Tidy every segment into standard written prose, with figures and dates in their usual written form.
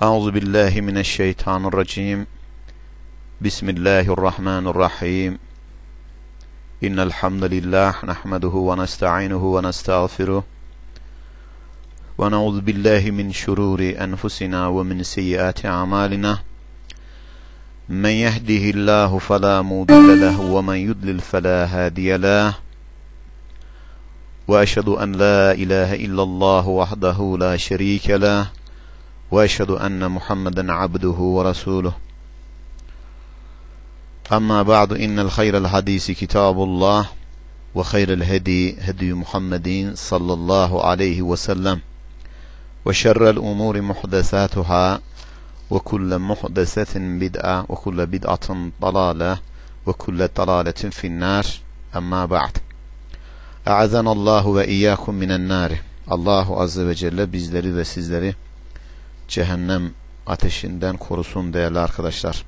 Euzu billahi mineşşeytanirracim. Bismillahirrahmanirrahim. İnnel hamdelellahi nahmeduhu ve nestainuhu ve nestağfiruh. Ve na'udzu billahi min şururi enfusina ve min seyyiati a'malina. Men yehdihillahu fela mudille lehu ve men yudlil fela hadiye lehu. Ve eşhedü en la ilahe illallah vahdehu la şerike lehu. Ve eşhedü enne Muhammeden abduhu ve resuluh. Amma ba'du, innel hayral hadisi kitabullah ve hayral hedi Muhammedin sallallahu aleyhi ve sellem ve şerrel umuri muhdesatuhâ ve kulle muhdesetin bid'a ve kulle bid'atin dalâle ve kulle dalâletin finnâr. Amma ba'd. A'azanallahu ve iyyakum minen nâri. Allahu azze ve celle bizleri ve sizleri cehennem ateşinden korusun değerli arkadaşlar.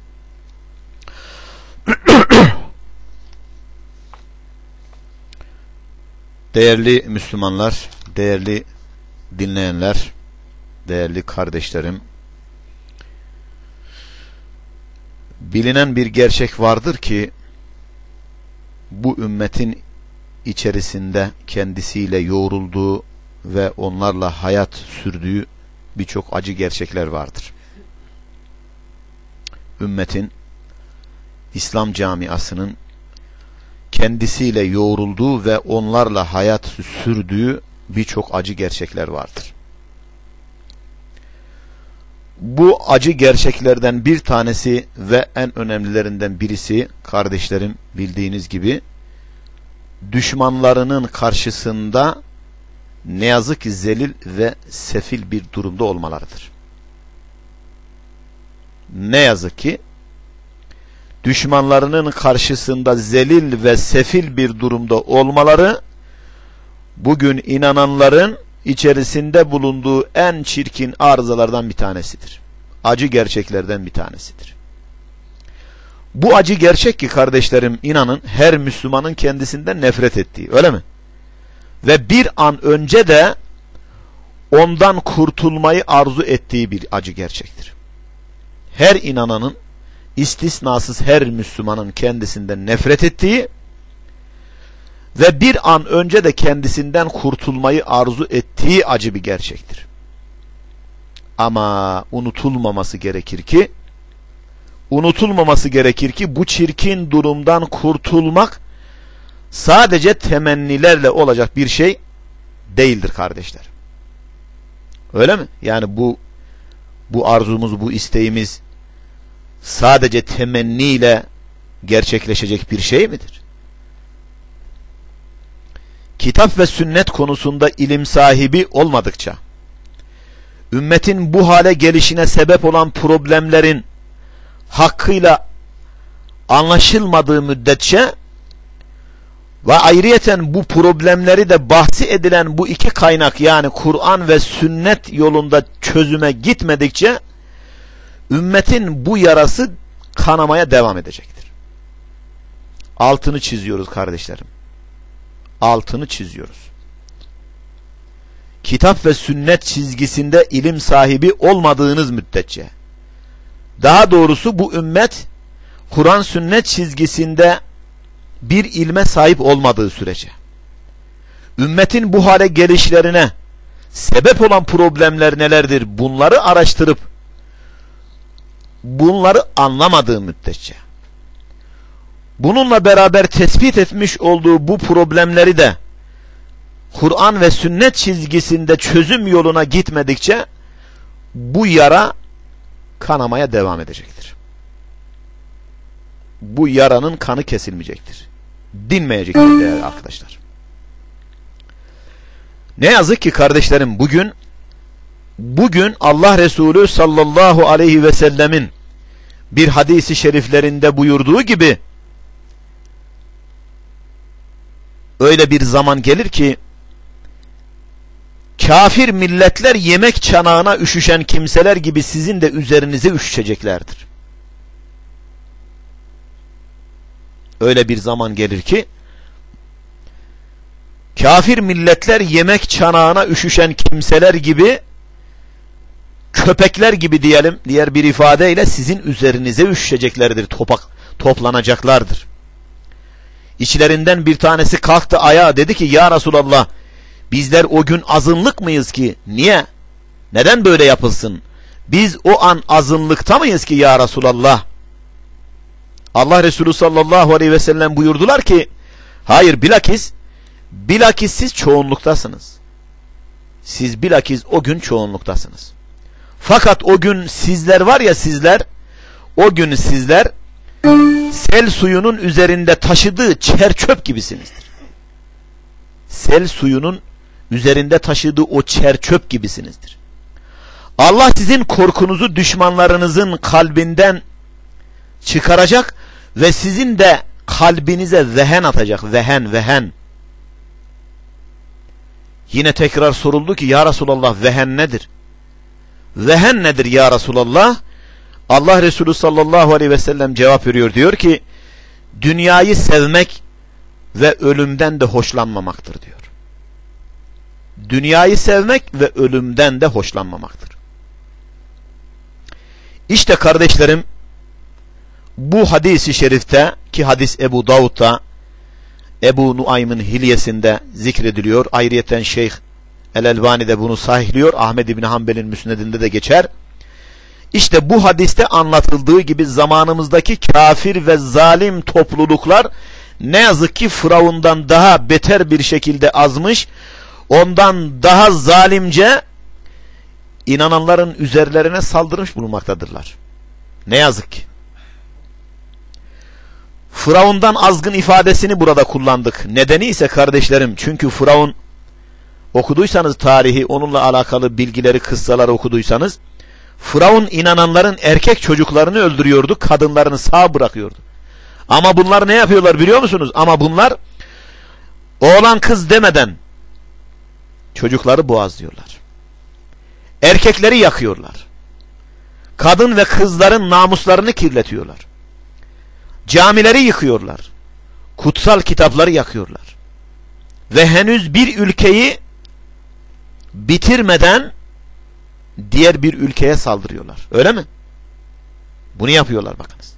Değerli Müslümanlar, değerli dinleyenler, değerli kardeşlerim, bilinen bir gerçek vardır ki bu ümmetin içerisinde kendisiyle yoğrulduğu ve onlarla hayat sürdüğü birçok acı gerçekler vardır. Ümmetin, İslam camiasının kendisiyle yoğrulduğu ve onlarla hayat sürdüğü birçok acı gerçekler vardır. Bu acı gerçeklerden bir tanesi ve en önemlilerinden birisi, kardeşlerim, bildiğiniz gibi düşmanlarının karşısında ne yazık ki zelil ve sefil bir durumda olmalarıdır. Ne yazık ki düşmanlarının karşısında zelil ve sefil bir durumda olmaları bugün inananların içerisinde bulunduğu en çirkin arızalardan bir tanesidir. Acı gerçeklerden bir tanesidir. Bu acı gerçek ki kardeşlerim, inanın her Müslümanın kendisinden nefret ettiği, öyle mi? Ve bir an önce de ondan kurtulmayı arzu ettiği bir acı gerçektir. Her inananın, istisnasız her Müslümanın kendisinden nefret ettiği ve bir an önce de kendisinden kurtulmayı arzu ettiği acı bir gerçektir. Ama unutulmaması gerekir ki bu çirkin durumdan kurtulmak sadece temennilerle olacak bir şey değildir kardeşler. Öyle mi? Yani bu arzumuz, bu isteğimiz sadece temenniyle gerçekleşecek bir şey midir? Kitap ve sünnet konusunda ilim sahibi olmadıkça, ümmetin bu hale gelişine sebep olan problemlerin hakkıyla anlaşılmadığı müddetçe ve ayrıyeten bu problemleri de bahsi edilen bu iki kaynak, yani Kur'an ve sünnet yolunda çözüme gitmedikçe ümmetin bu yarası kanamaya devam edecektir. Altını çiziyoruz kardeşlerim. Altını çiziyoruz. Kitap ve sünnet çizgisinde ilim sahibi olmadığınız müddetçe, daha doğrusu bu ümmet Kur'an sünnet çizgisinde bir ilme sahip olmadığı sürece, ümmetin bu hale gelişlerine sebep olan problemler nelerdir, bunları araştırıp bunları anlamadığı müddetçe, bununla beraber tespit etmiş olduğu bu problemleri de Kur'an ve sünnet çizgisinde çözüm yoluna gitmedikçe bu yara kanamaya devam edecektir. Bu yaranın kanı kesilmeyecektir. Dinmeyecektir değerli arkadaşlar. Ne yazık ki kardeşlerim, bugün Allah Resulü sallallahu aleyhi ve sellemin bir hadisi şeriflerinde buyurduğu gibi öyle bir zaman gelir ki kafir milletler yemek çanağına üşüşen kimseler gibi sizin de üzerinize üşüşeceklerdir. Öyle bir zaman gelir ki kafir milletler yemek çanağına üşüşen kimseler gibi köpekler gibi diyelim, diğer bir ifadeyle sizin üzerinize üşüşeceklerdir, toplanacaklardır. İçlerinden bir tanesi kalktı ayağa, dedi ki ya Resulallah, bizler o gün azınlık mıyız ki? Niye? Neden böyle yapılsın? Biz o an azınlıkta mıyız ki ya Resulallah? Allah Resulü sallallahu aleyhi ve sellem buyurdular ki hayır, bilakis siz çoğunluktasınız. Siz bilakis o gün çoğunluktasınız. Fakat o gün sizler var ya, o gün sizler sel suyunun üzerinde taşıdığı çerçöp gibisinizdir. Sel suyunun üzerinde taşıdığı o çerçöp gibisinizdir. Allah sizin korkunuzu düşmanlarınızın kalbinden çıkaracak ve sizin de kalbinize vehen atacak. Vehen. Yine tekrar soruldu ki ya Resulallah, vehen nedir? Vehen nedir ya Resulallah? Allah Resulü sallallahu aleyhi ve sellem cevap veriyor, diyor ki dünyayı sevmek ve ölümden de hoşlanmamaktır diyor. Dünyayı sevmek ve ölümden de hoşlanmamaktır. İşte kardeşlerim, bu hadis-i şerifte, ki hadis Ebu Davud'da, Ebu Nuaym'ın hilyesinde zikrediliyor. Ayrıyeten Şeyh El-Elbani de bunu sahihliyor. Ahmed İbni Hanbel'in müsnedinde de geçer. İşte bu hadiste anlatıldığı gibi zamanımızdaki kafir ve zalim topluluklar ne yazık ki Firavun'dan daha beter bir şekilde azmış, ondan daha zalimce inananların üzerlerine saldırmış bulunmaktadırlar. Ne yazık ki. Firavun'dan azgın ifadesini burada kullandık. Nedeni ise kardeşlerim, çünkü Firavun, okuduysanız tarihi, onunla alakalı bilgileri, kıssaları okuduysanız, Firavun inananların erkek çocuklarını öldürüyordu, kadınlarını sağ bırakıyordu. Ama bunlar ne yapıyorlar biliyor musunuz? Ama bunlar oğlan kız demeden çocukları boğazlıyorlar. Erkekleri yakıyorlar. Kadın ve kızların namuslarını kirletiyorlar. Camileri yıkıyorlar. Kutsal kitapları yakıyorlar. Ve henüz bir ülkeyi bitirmeden diğer bir ülkeye saldırıyorlar. Öyle mi? Bunu yapıyorlar bakınız.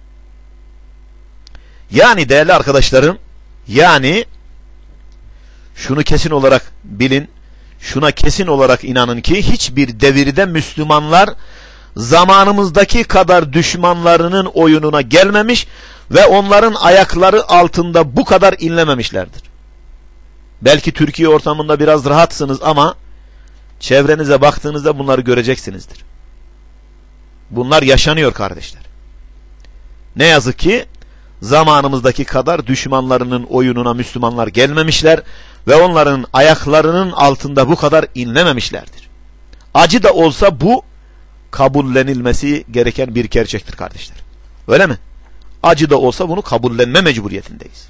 Yani değerli arkadaşlarım, yani şunu kesin olarak bilin, şuna kesin olarak inanın ki hiçbir devirde Müslümanlar zamanımızdaki kadar düşmanlarının oyununa gelmemiş ve onların ayakları altında bu kadar inlememişlerdir. Belki Türkiye ortamında biraz rahatsınız ama çevrenize baktığınızda bunları göreceksinizdir. Bunlar yaşanıyor kardeşler. Ne yazık ki zamanımızdaki kadar düşmanlarının oyununa Müslümanlar gelmemişler ve onların ayaklarının altında bu kadar inlememişlerdir. Acı da olsa bu kabullenilmesi gereken bir gerçektir kardeşler. Öyle mi? Acı da olsa bunu kabullenme mecburiyetindeyiz.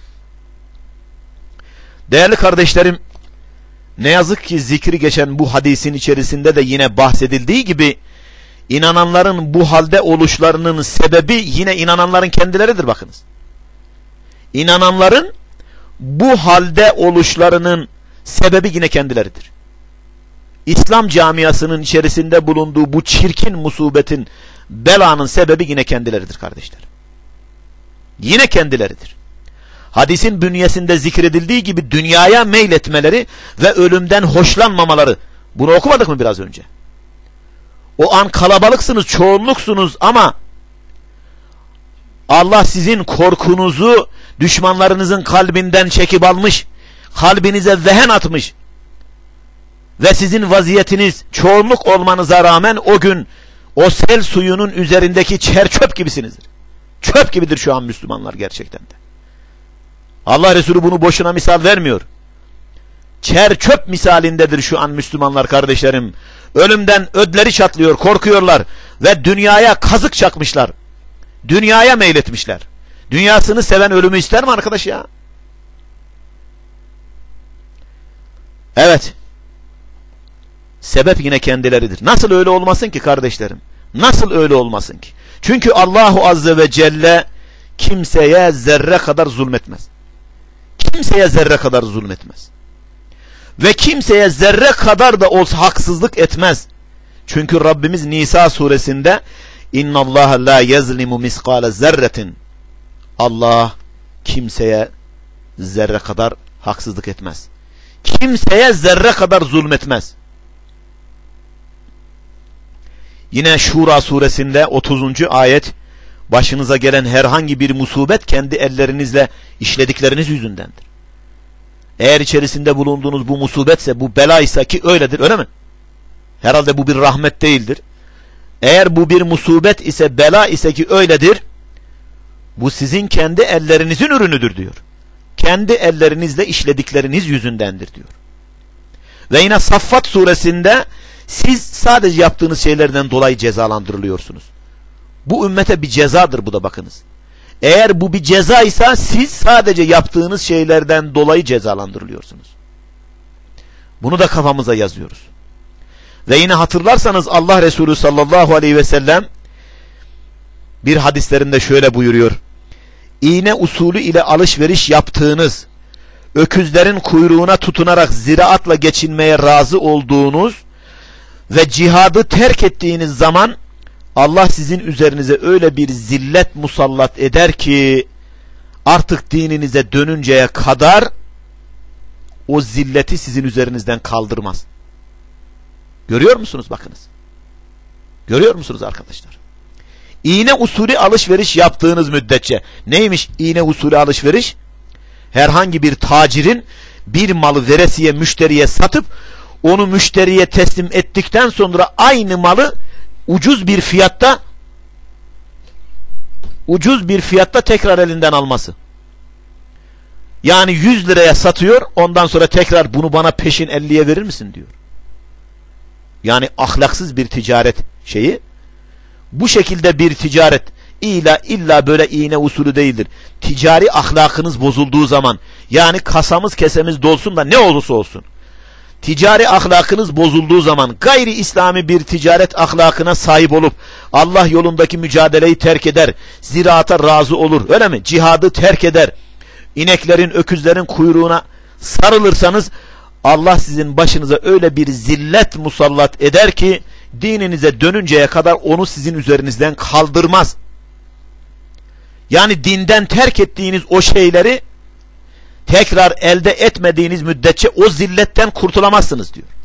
Değerli kardeşlerim, ne yazık ki zikri geçen bu hadisin içerisinde de yine bahsedildiği gibi inananların bu halde oluşlarının sebebi yine inananların kendileridir bakınız. İnananların bu halde oluşlarının sebebi yine kendileridir. İslam camiasının içerisinde bulunduğu bu çirkin musibetin, belanın sebebi yine kendileridir kardeşler. Yine kendileridir. Hadisin bünyesinde zikredildiği gibi dünyaya meyletmeleri ve ölümden hoşlanmamaları. Bunu okumadık mı biraz önce? O an kalabalıksınız, çoğunluksunuz ama Allah sizin korkunuzu düşmanlarınızın kalbinden çekip almış, kalbinize vehen atmış ve sizin vaziyetiniz çoğunluk olmanıza rağmen o gün o sel suyunun üzerindeki çerçöp gibisinizdir. Çöp gibidir şu an Müslümanlar gerçekten de. Allah Resulü bunu boşuna misal vermiyor. Çerçöp misalindedir şu an Müslümanlar kardeşlerim. Ölümden ödleri çatlıyor, korkuyorlar ve dünyaya kazık çakmışlar. Dünyaya meyletmişler. Dünyasını seven ölümü ister mi arkadaş ya? Evet. Sebep yine kendileridir. Nasıl öyle olmasın ki kardeşlerim? Nasıl öyle olmasın ki? Çünkü Allahu Azze ve Celle kimseye zerre kadar zulmetmez. Kimseye zerre kadar zulmetmez. Ve kimseye zerre kadar da olsa haksızlık etmez. Çünkü Rabbimiz Nisa suresinde İnna Allah la yezlimu miskale zerretin, Allah kimseye zerre kadar haksızlık etmez. Kimseye zerre kadar zulmetmez. Yine Şura suresinde 30. ayet, başınıza gelen herhangi bir musibet kendi ellerinizle işledikleriniz yüzündendir. Eğer içerisinde bulunduğunuz bu musibetse, bu belaysa, ki öyledir, öyle mi? Herhalde bu bir rahmet değildir. Eğer bu bir musibet ise, bela ise, ki öyledir, bu sizin kendi ellerinizin ürünüdür diyor. Kendi ellerinizle işledikleriniz yüzündendir diyor. Ve yine Saffat suresinde siz sadece yaptığınız şeylerden dolayı cezalandırılıyorsunuz. Bu ümmete bir cezadır bu da, bakınız. Eğer bu bir ceza ise siz sadece yaptığınız şeylerden dolayı cezalandırılıyorsunuz. Bunu da kafamıza yazıyoruz. Ve yine hatırlarsanız Allah Resulü sallallahu aleyhi ve sellem bir hadislerinde şöyle buyuruyor: İğne usulü ile alışveriş yaptığınız, öküzlerin kuyruğuna tutunarak ziraatla geçinmeye razı olduğunuz ve cihadı terk ettiğiniz zaman Allah sizin üzerinize öyle bir zillet musallat eder ki artık dininize dönünceye kadar o zilleti sizin üzerinizden kaldırmaz. Görüyor musunuz, bakınız? Görüyor musunuz arkadaşlar? İğne usulü alışveriş yaptığınız müddetçe. Neymiş iğne usulü alışveriş? Herhangi bir tacirin bir malı veresiye müşteriye satıp onu müşteriye teslim ettikten sonra aynı malı ucuz bir fiyatta tekrar elinden alması. Yani 100 liraya satıyor, ondan sonra tekrar bunu bana peşin 50'ye verir misin diyor. Yani ahlaksız bir ticaret şeyi. Bu şekilde bir ticaret illa böyle iğne usulü değildir. Ticari ahlakınız bozulduğu zaman, yani kasamız kesemiz dolsun da ne olursa olsun, ticari ahlakınız bozulduğu zaman, gayri İslami bir ticaret ahlakına sahip olup Allah yolundaki mücadeleyi terk eder, ziraata razı olur, öyle mi? Cihadı terk eder, ineklerin, öküzlerin kuyruğuna sarılırsanız Allah sizin başınıza öyle bir zillet musallat eder ki dininize dönünceye kadar onu sizin üzerinizden kaldırmaz. Yani dinden terk ettiğiniz o şeyleri tekrar elde etmediğiniz müddetçe o zilletten kurtulamazsınız diyor.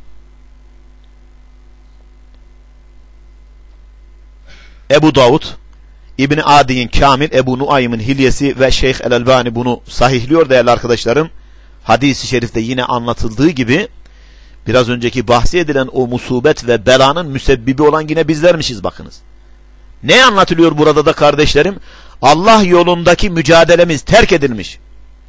Ebu Davud, İbn-i Adi'nin Kamil, Ebu Nuaym'ın Hilyesi ve Şeyh el-Albani bunu sahihliyor değerli arkadaşlarım. Hadis-i şerifte yine anlatıldığı gibi biraz önceki bahsi edilen o musibet ve belanın müsebbibi olan yine bizlermişiz, bakınız. Ne anlatılıyor burada da kardeşlerim? Allah yolundaki mücadelemiz terk edilmiş.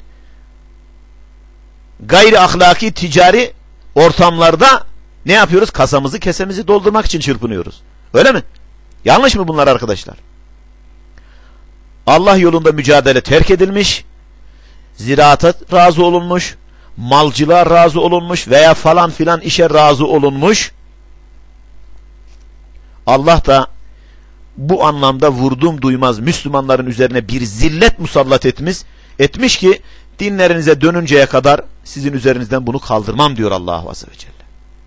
Gayri ahlaki ticari ortamlarda ne yapıyoruz? Kasamızı kesemizi doldurmak için çırpınıyoruz. Öyle mi? Yanlış mı bunlar arkadaşlar? Allah yolunda mücadele terk edilmiş, ziraata razı olunmuş, malcılığa razı olunmuş veya falan filan işe razı olunmuş. Allah da bu anlamda vurdum duymaz Müslümanların üzerine bir zillet musallat etmiş ki dinlerinize dönünceye kadar sizin üzerinizden bunu kaldırmam diyor Allah Azze ve Celle.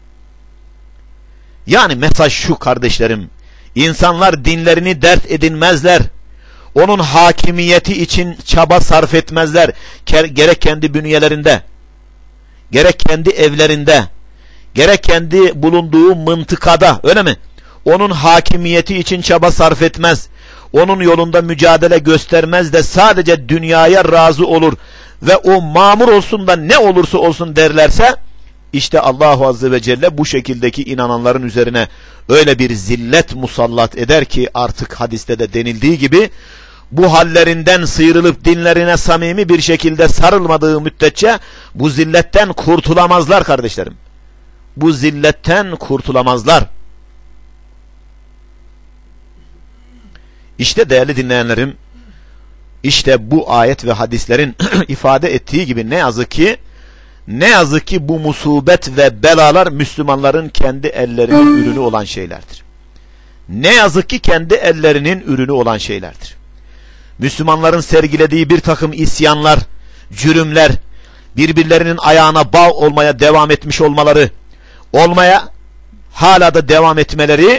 Yani mesaj şu kardeşlerim: İnsanlar dinlerini dert edinmezler. Onun hakimiyeti için çaba sarf etmezler. Gerek kendi bünyelerinde, gerek kendi evlerinde, gerek kendi bulunduğu mıntıkada, öyle mi? Onun hakimiyeti için çaba sarf etmez. Onun yolunda mücadele göstermez de sadece dünyaya razı olur ve o mamur olsun da ne olursa olsun derlerse, işte Allah Azze ve Celle bu şekildeki inananların üzerine öyle bir zillet musallat eder ki artık hadiste de denildiği gibi bu hallerinden sıyrılıp dinlerine samimi bir şekilde sarılmadığı müddetçe bu zilletten kurtulamazlar kardeşlerim. Bu zilletten kurtulamazlar. İşte değerli dinleyenlerim, işte bu ayet ve hadislerin ifade ettiği gibi ne yazık ki bu musibet ve belalar Müslümanların kendi ellerinin ürünü olan şeylerdir. Ne yazık ki kendi ellerinin ürünü olan şeylerdir. Müslümanların sergilediği bir takım isyanlar, cürümler, birbirlerinin ayağına bağ olmaya devam etmiş olmaları, hala da devam etmeleri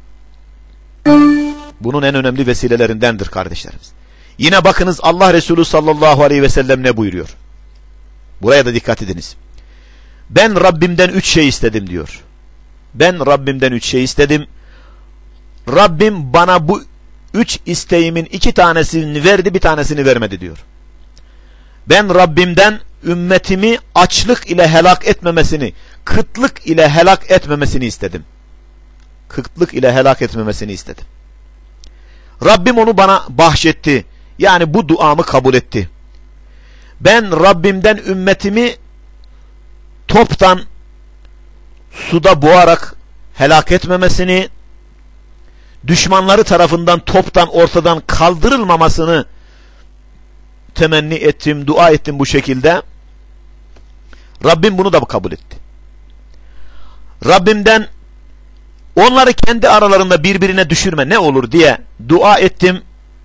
bunun en önemli vesilelerindendir kardeşlerimiz. Yine bakınız Allah Resulü sallallahu aleyhi ve sellem ne buyuruyor? Buraya da dikkat ediniz. Ben Rabbimden 3 şey istedim diyor. Ben Rabbimden 3 şey istedim. Rabbim bana bu 3 isteğimin 2 tanesini verdi, bir tanesini vermedi diyor. Ben Rabbimden ümmetimi açlık ile helak etmemesini, kıtlık ile helak etmemesini istedim. Kıtlık ile helak etmemesini istedim. Rabbim onu bana bahşetti. Yani bu duamı kabul etti. Ben Rabbimden ümmetimi toptan suda boğarak helak etmemesini, düşmanları tarafından toptan ortadan kaldırılmamasını temenni ettim, dua ettim bu şekilde. Rabbim bunu da kabul etti. Rabbimden onları kendi aralarında birbirine düşürme ne olur diye dua ettim.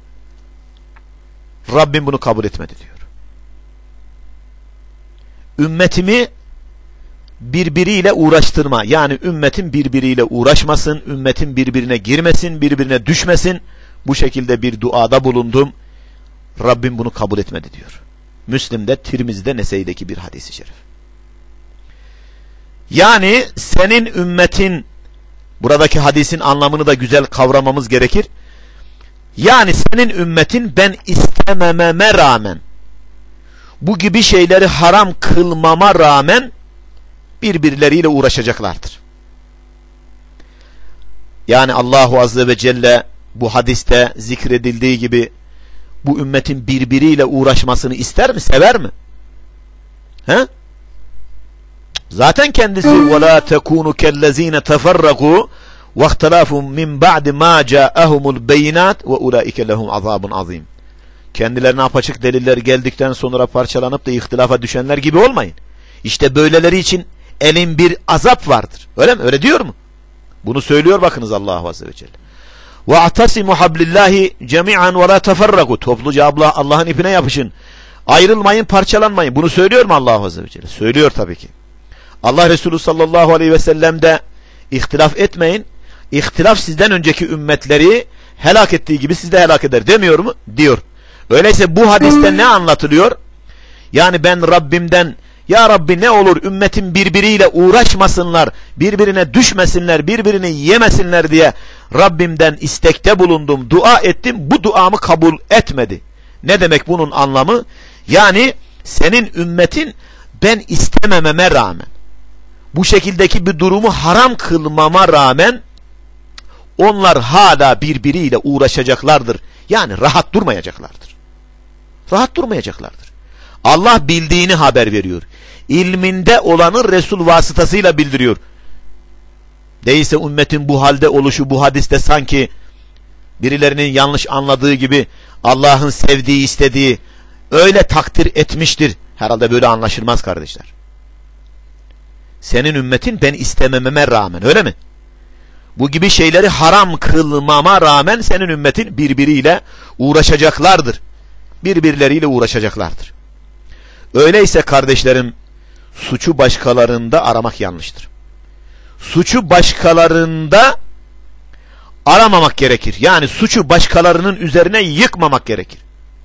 Rabbim bunu kabul etmedi diyor. Ümmetimi birbiriyle uğraştırma. Yani ümmetin birbiriyle uğraşmasın, ümmetin birbirine girmesin, birbirine düşmesin. Bu şekilde bir duada bulundum. Rabbim bunu kabul etmedi diyor. Müslim'de, Tirmizi'de, Nese'deki bir hadis-i şerif. Yani senin ümmetin, buradaki hadisin anlamını da güzel kavramamız gerekir. Yani senin ümmetin ben istemememe rağmen, bu gibi şeyleri haram kılmama rağmen birbirleriyle uğraşacaklardır. Yani Allahu Azze ve Celle bu hadiste zikredildiği gibi bu ümmetin birbiriyle uğraşmasını ister mi, sever mi? He? Zaten kendisi وَلَا تَكُونُ كَالَّذ۪ينَ تَفَرَّقُوا وَاخْتَلَافُوا مِنْ بَعْدِ مَا جَاءَهُمُ الْبَيِّنَاتِ وَاُولَٰئِكَ لَهُمْ عَذَابٌ عَظ۪يمٌ. Kendilerine apaçık deliller geldikten sonra parçalanıp da ihtilafa düşenler gibi olmayın. İşte böyleleri için elin bir azap vardır. Öyle mi? Öyle diyor mu? Bunu söylüyor bakınız Allahu Azze ve Celle. وَاَعْتَصِمُوا حَبْلِ اللّٰهِ جَمِيعًا وَلَا تَفَرَّقُوا. Topluca Allah'ın ipine yapışın. Ayrılmayın, parçalanmayın. Bunu söylüyor mu Allahu Azze ve Celle? Söylüyor tabii ki. Allah Resulü sallallahu aleyhi ve sellem de ihtilaf etmeyin. İhtilaf sizden önceki ümmetleri helak ettiği gibi siz de helak eder demiyor mu? Diyor. Öyleyse bu hadiste ne anlatılıyor? Yani ben Rabbimden ya Rabbi ne olur ümmetin birbiriyle uğraşmasınlar, birbirine düşmesinler, birbirini yemesinler diye Rabbimden istekte bulundum, dua ettim. Bu duamı kabul etmedi. Ne demek bunun anlamı? Yani senin ümmetin ben istemememe rağmen, bu şekildeki bir durumu haram kılmama rağmen onlar hala birbiriyle uğraşacaklardır. Yani rahat durmayacaklardır. Rahat durmayacaklardır. Allah bildiğini haber veriyor. İlminde olanı Resul vasıtasıyla bildiriyor. Değilse ümmetin bu halde oluşu bu hadiste sanki birilerinin yanlış anladığı gibi Allah'ın sevdiği, istediği, öyle takdir etmiştir. Herhalde böyle anlaşılmaz kardeşler. Senin ümmetin ben istemememe rağmen, öyle mi? Bu gibi şeyleri haram kılmama rağmen senin ümmetin birbiriyle uğraşacaklardır. Birbirleriyle uğraşacaklardır. Öyleyse kardeşlerim, suçu başkalarında aramak yanlıştır. Suçu başkalarında aramamak gerekir. Yani suçu başkalarının üzerine yıkmamak gerekir.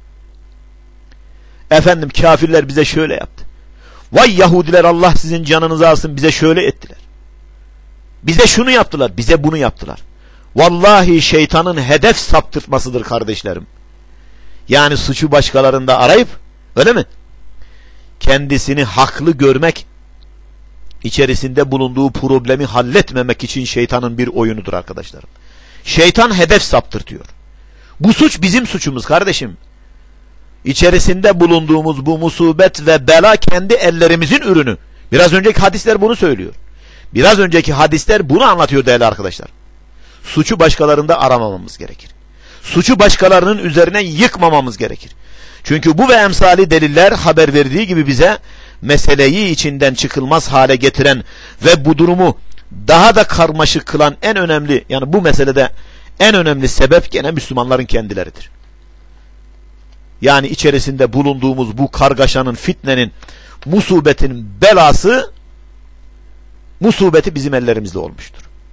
Efendim kafirler bize şöyle yaptı. Vay Yahudiler Allah sizin canınızı alsın bize şöyle ettiler. Bize şunu yaptılar, bize bunu yaptılar. Vallahi şeytanın hedef saptırtmasıdır kardeşlerim. Yani suçu başkalarında arayıp, öyle mi? Kendisini haklı görmek, içerisinde bulunduğu problemi halletmemek için şeytanın bir oyunudur arkadaşlarım. Şeytan hedef saptırtıyor. Bu suç bizim suçumuz kardeşim. İçerisinde bulunduğumuz bu musibet ve bela kendi ellerimizin ürünü. Biraz önceki hadisler bunu söylüyor. Biraz önceki hadisler bunu anlatıyor değerli arkadaşlar. Suçu başkalarında aramamamız gerekir. Suçu başkalarının üzerine yıkmamamız gerekir. Çünkü bu ve emsali deliller haber verdiği gibi bize meseleyi içinden çıkılmaz hale getiren ve bu durumu daha da karmaşık kılan en önemli, yani bu meselede en önemli sebep gene Müslümanların kendileridir. Yani içerisinde bulunduğumuz bu kargaşanın, fitnenin, musibetin belası, musibeti bizim ellerimizde olmuştur.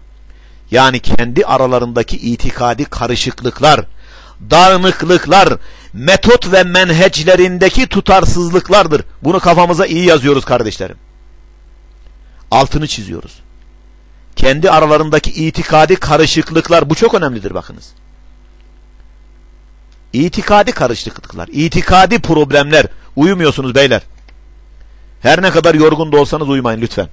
Yani kendi aralarındaki itikadi karışıklıklar, dağınıklıklar, metot ve menheclerindeki tutarsızlıklardır. Bunu kafamıza iyi yazıyoruz kardeşlerim. Altını çiziyoruz. Kendi aralarındaki itikadi karışıklıklar, bu çok önemlidir bakınız. İtikadi karışıklıklar, itikadi problemler. Uyumuyorsunuz beyler. Her ne kadar yorgun da olsanız uyumayın lütfen.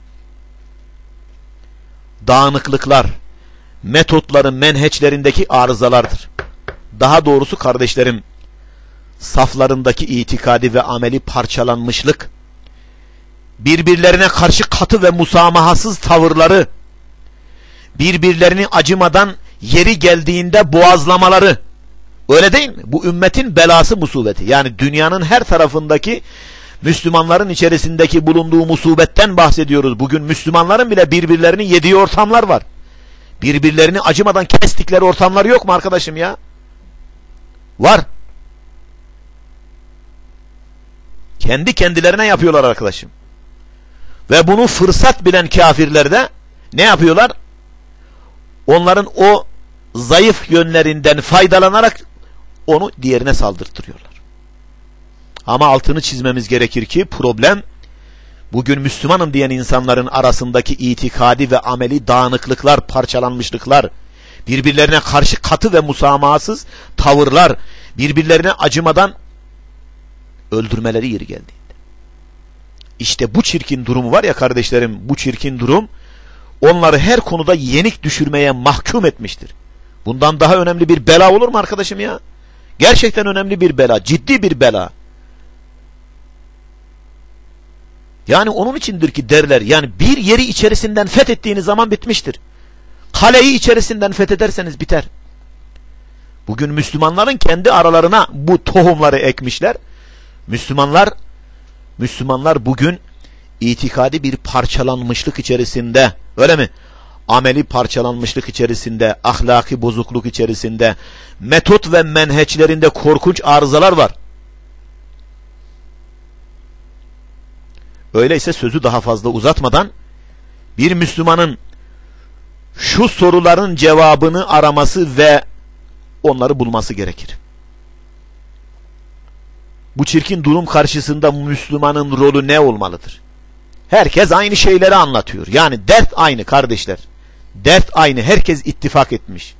Dağınıklıklar, metotların menheçlerindeki arızalardır. Daha doğrusu kardeşlerim, saflarındaki itikadi ve ameli parçalanmışlık, birbirlerine karşı katı ve musamahasız tavırları, birbirlerini acımadan yeri geldiğinde boğazlamaları, öyle değil mi? Bu ümmetin belası, musibeti. Yani dünyanın her tarafındaki Müslümanların içerisindeki bulunduğu musibetten bahsediyoruz. Bugün Müslümanların bile birbirlerini yediği ortamlar var. Birbirlerini acımadan kestikleri ortamlar yok mu arkadaşım ya? Var. Kendi kendilerine yapıyorlar arkadaşım. Ve bunu fırsat bilen kafirler de ne yapıyorlar? Onların o zayıf yönlerinden faydalanarak onu diğerine saldırtırıyorlar. Ama altını çizmemiz gerekir ki problem, bugün Müslümanım diyen insanların arasındaki itikadi ve ameli dağınıklıklar, parçalanmışlıklar, birbirlerine karşı katı ve musamahasız tavırlar, birbirlerine acımadan öldürmeleri yeri geldiğinde. İşte bu çirkin durumu var ya kardeşlerim, bu çirkin durum onları her konuda yenik düşürmeye mahkum etmiştir. Bundan daha önemli bir bela olur mu arkadaşım ya? Gerçekten önemli bir bela, ciddi bir bela. Yani onun içindir ki derler, yani bir yeri içerisinden fethettiğiniz zaman bitmiştir. Kaleyi içerisinden fethederseniz biter. Bugün Müslümanların kendi aralarına bu tohumları ekmişler. Müslümanlar bugün itikadi bir parçalanmışlık içerisinde, öyle mi? Ameli parçalanmışlık içerisinde, ahlaki bozukluk içerisinde, metot ve menheçlerinde korkunç arızalar var. Öyleyse sözü daha fazla uzatmadan bir Müslümanın şu soruların cevabını araması ve onları bulması gerekir. Bu çirkin durum karşısında Müslümanın rolü ne olmalıdır? Herkes aynı şeyleri anlatıyor. Yani dert aynı kardeşler. Dert aynı. Herkes ittifak etmiş.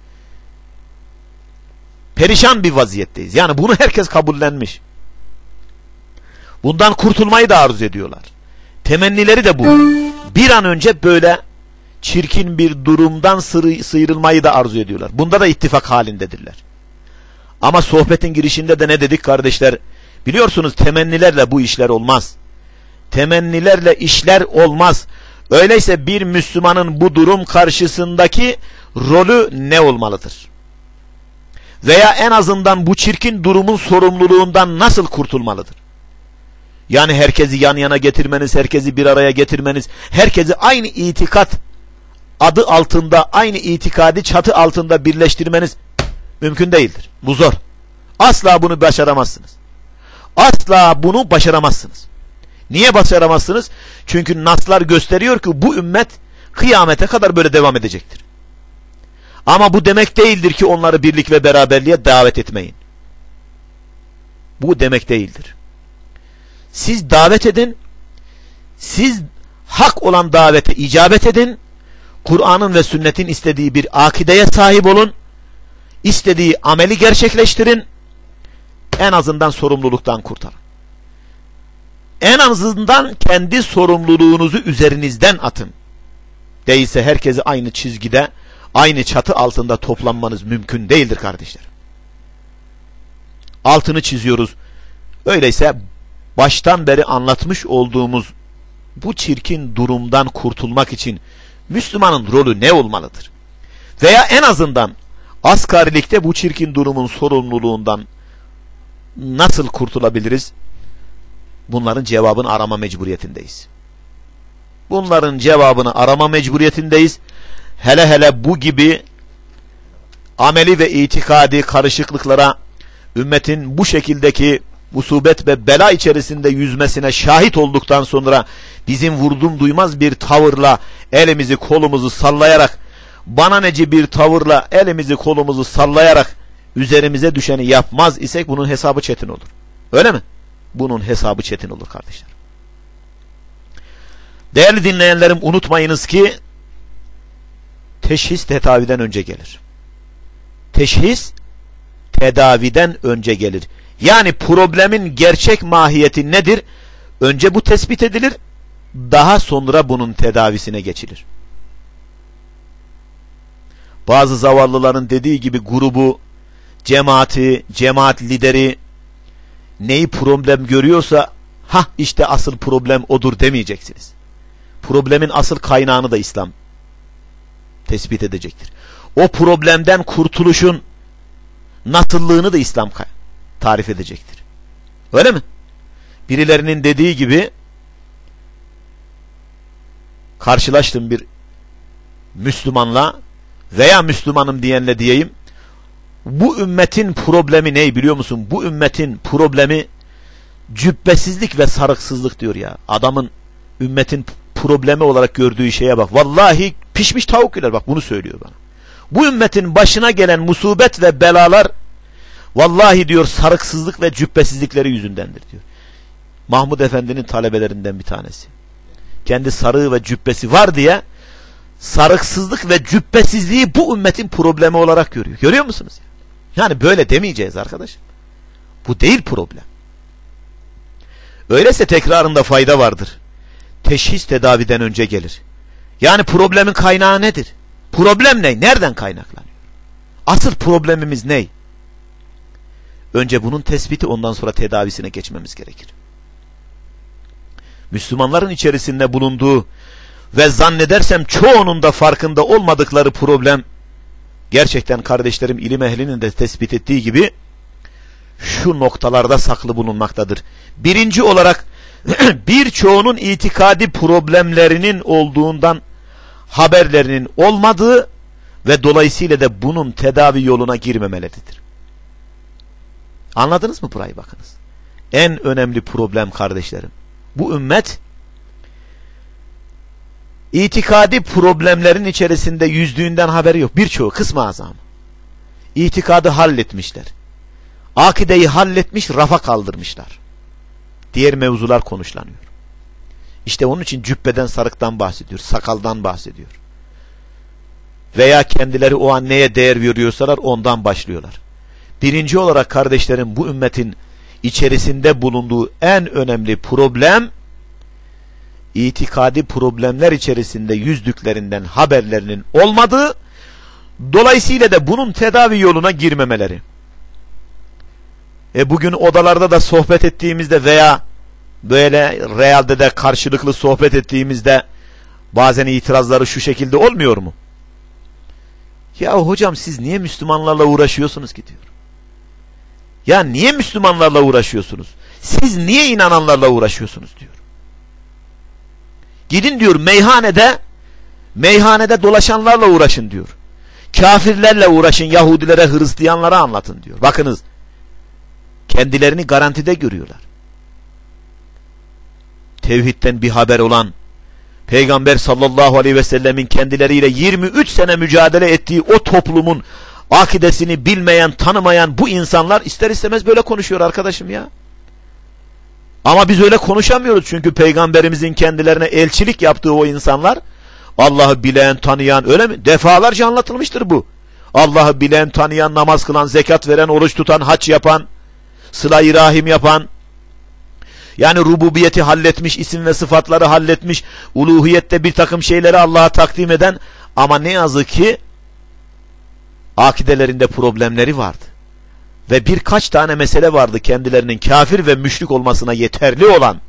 Perişan bir vaziyetteyiz. Yani bunu herkes kabullenmiş. Bundan kurtulmayı da arzu ediyorlar. Temennileri de bu. Bir an önce böyle çirkin bir durumdan sıyrılmayı da arzu ediyorlar. Bunda da ittifak halindedirler. Ama sohbetin girişinde de ne dedik kardeşler? Biliyorsunuz temennilerle bu işler olmaz. Temennilerle işler olmaz. Öyleyse bir Müslümanın bu durum karşısındaki rolü ne olmalıdır? Veya en azından bu çirkin durumun sorumluluğundan nasıl kurtulmalıdır? Yani herkesi yan yana getirmeniz, herkesi bir araya getirmeniz, herkesi aynı itikat adı altında, aynı itikadi çatı altında birleştirmeniz mümkün değildir. Bu zor. Asla bunu başaramazsınız. Asla bunu başaramazsınız. Niye başaramazsınız? Çünkü naslar gösteriyor ki bu ümmet kıyamete kadar böyle devam edecektir. Ama bu demek değildir ki onları birlik ve beraberliğe davet etmeyin. Bu demek değildir. Siz davet edin, siz hak olan davete icabet edin, Kur'an'ın ve sünnetin istediği bir akideye sahip olun, istediği ameli gerçekleştirin, en azından sorumluluktan kurtarın. En azından kendi sorumluluğunuzu üzerinizden atın. Değilse herkesi aynı çizgide, aynı çatı altında toplanmanız mümkün değildir kardeşler. Altını çiziyoruz. Öyleyse baştan beri anlatmış olduğumuz bu çirkin durumdan kurtulmak için Müslümanın rolü ne olmalıdır? Veya en azından asgarilikte bu çirkin durumun sorumluluğundan nasıl kurtulabiliriz? Bunların cevabını arama mecburiyetindeyiz. Bunların cevabını arama mecburiyetindeyiz. Hele hele bu gibi ameli ve itikadi karışıklıklara ümmetin bu şekildeki musibet ve bela içerisinde yüzmesine şahit olduktan sonra bizim vurdum duymaz bir tavırla elimizi kolumuzu sallayarak bana neci bir tavırla elimizi kolumuzu sallayarak üzerimize düşeni yapmaz isek bunun hesabı çetin olur. Öyle mi? Bunun hesabı çetin olur kardeşler. Değerli dinleyenlerim, unutmayınız ki teşhis tedaviden önce gelir. Teşhis tedaviden önce gelir. Yani problemin gerçek mahiyeti nedir? Önce bu tespit edilir, daha sonra bunun tedavisine geçilir. Bazı zavallıların dediği gibi grubu, cemaati, cemaat lideri neyi problem görüyorsa, işte asıl problem odur demeyeceksiniz. Problemin asıl kaynağını da İslam tespit edecektir. O problemden kurtuluşun nasıllığını da İslam tarif edecektir. Öyle mi? Birilerinin dediği gibi, karşılaştım bir Müslümanla veya Müslümanım diyenle diyeyim, bu ümmetin problemi ne biliyor musun? Bu ümmetin problemi cübbesizlik ve sarıksızlık diyor ya. Adamın ümmetin problemi olarak gördüğü şeye bak. Vallahi pişmiş tavuk gider, bak bunu söylüyor bana. Bu ümmetin başına gelen musibet ve belalar vallahi diyor sarıksızlık ve cübbesizlikleri yüzündendir diyor. Mahmud Efendi'nin talebelerinden bir tanesi. Kendi sarığı ve cübbesi var diye sarıksızlık ve cübbesizliği bu ümmetin problemi olarak görüyor. Görüyor musunuz? Yani böyle demeyeceğiz arkadaş. Bu değil problem. Öyleyse tekrarında fayda vardır. Teşhis tedaviden önce gelir. Yani problemin kaynağı nedir? Problem ne? Nereden kaynaklanıyor? Asıl problemimiz ne? Önce bunun tespiti, ondan sonra tedavisine geçmemiz gerekir. Müslümanların içerisinde bulunduğu ve zannedersem çoğunun da farkında olmadıkları problem, gerçekten kardeşlerim ilim ehlinin de tespit ettiği gibi şu noktalarda saklı bulunmaktadır. Birinci olarak birçoğunun itikadi problemlerinin olduğundan haberlerinin olmadığı ve dolayısıyla da bunun tedavi yoluna girmemeleridir. Anladınız mı burayı, bakınız. En önemli problem kardeşlerim, bu ümmet itikadi problemlerin içerisinde yüzdüğünden haberi yok. Birçoğu, kısmı azam. İtikadı halletmişler. Akideyi halletmiş, rafa kaldırmışlar. Diğer mevzular konuşlanıyor. İşte onun için cübbeden, sarıktan bahsediyor, sakaldan bahsediyor. Veya kendileri o an neye değer veriyorsalar ondan başlıyorlar. Birinci olarak kardeşlerim, bu ümmetin içerisinde bulunduğu en önemli problem, itikadi problemler içerisinde yüzdüklerinden haberlerinin olmadığı, dolayısıyla da bunun tedavi yoluna girmemeleri. Bugün odalarda da sohbet ettiğimizde veya böyle realde de karşılıklı sohbet ettiğimizde bazen itirazları şu şekilde olmuyor mu? Ya hocam siz niye Müslümanlarla uğraşıyorsunuz ki diyor. Ya niye Müslümanlarla uğraşıyorsunuz? Siz niye inananlarla uğraşıyorsunuz diyor. Gidin diyor meyhanede dolaşanlarla uğraşın diyor. Kafirlerle uğraşın, Yahudilere, Hristiyanlara anlatın diyor. Bakınız, kendilerini garantide görüyorlar. Tevhidden bir haber olan Peygamber sallallahu aleyhi ve sellemin kendileriyle 23 sene mücadele ettiği o toplumun akidesini bilmeyen, tanımayan bu insanlar ister istemez böyle konuşuyor arkadaşım ya. Ama biz öyle konuşamıyoruz çünkü Peygamberimizin kendilerine elçilik yaptığı o insanlar Allah'ı bilen, tanıyan, öyle mi? Defalarca anlatılmıştır bu. Allah'ı bilen, tanıyan, namaz kılan, zekat veren, oruç tutan, hac yapan, sıla-i rahim yapan, yani rububiyeti halletmiş, isim ve sıfatları halletmiş, uluhiyette bir takım şeyleri Allah'a takdim eden, ama ne yazık ki akidelerinde problemleri vardı. Ve birkaç tane mesele vardı kendilerinin kafir ve müşrik olmasına yeterli olan.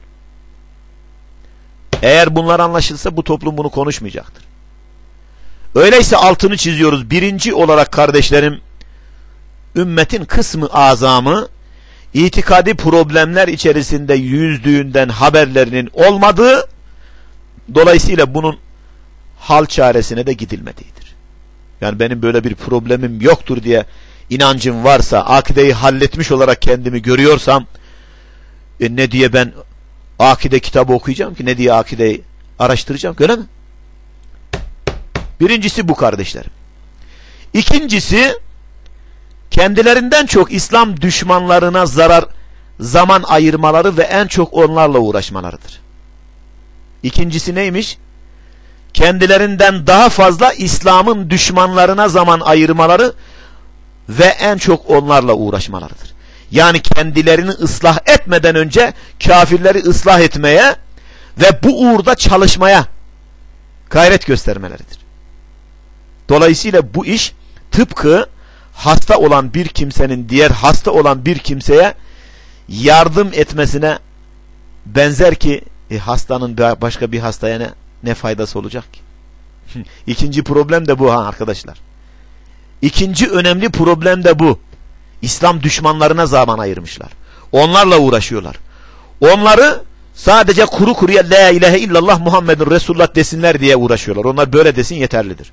Eğer bunlar anlaşılsa bu toplum bunu konuşmayacaktır. Öyleyse altını çiziyoruz. Birinci olarak kardeşlerim, ümmetin kısmı azamı itikadi problemler içerisinde yüzdüğünden haberlerinin olmadığı, dolayısıyla bunun hal çaresine de gidilmediğidir. Yani benim böyle bir problemim yoktur diye inancım varsa, akideyi halletmiş olarak kendimi görüyorsam, ne diye ben akide kitabı okuyacağım ki, ne diye akideyi araştıracağım, öyle mi? Birincisi bu kardeşlerim. İkincisi, kendilerinden çok İslam düşmanlarına zaman ayırmaları ve en çok onlarla uğraşmalarıdır. İkincisi neymiş? Kendilerinden daha fazla İslam'ın düşmanlarına zaman ayırmaları ve en çok onlarla uğraşmalarıdır. Yani kendilerini ıslah etmeden önce kafirleri ıslah etmeye ve bu uğurda çalışmaya gayret göstermeleridir. Dolayısıyla bu iş tıpkı hasta olan bir kimsenin diğer hasta olan bir kimseye yardım etmesine benzer ki hastanın başka bir hastaya ne faydası olacak ki? İkinci problem de bu arkadaşlar. İkinci önemli problem de bu. İslam düşmanlarına zaman ayırmışlar. Onlarla uğraşıyorlar. Onları sadece kuru kuruya la ilahe illallah Muhammedun Resulullah desinler diye uğraşıyorlar. Onlar böyle desin yeterlidir.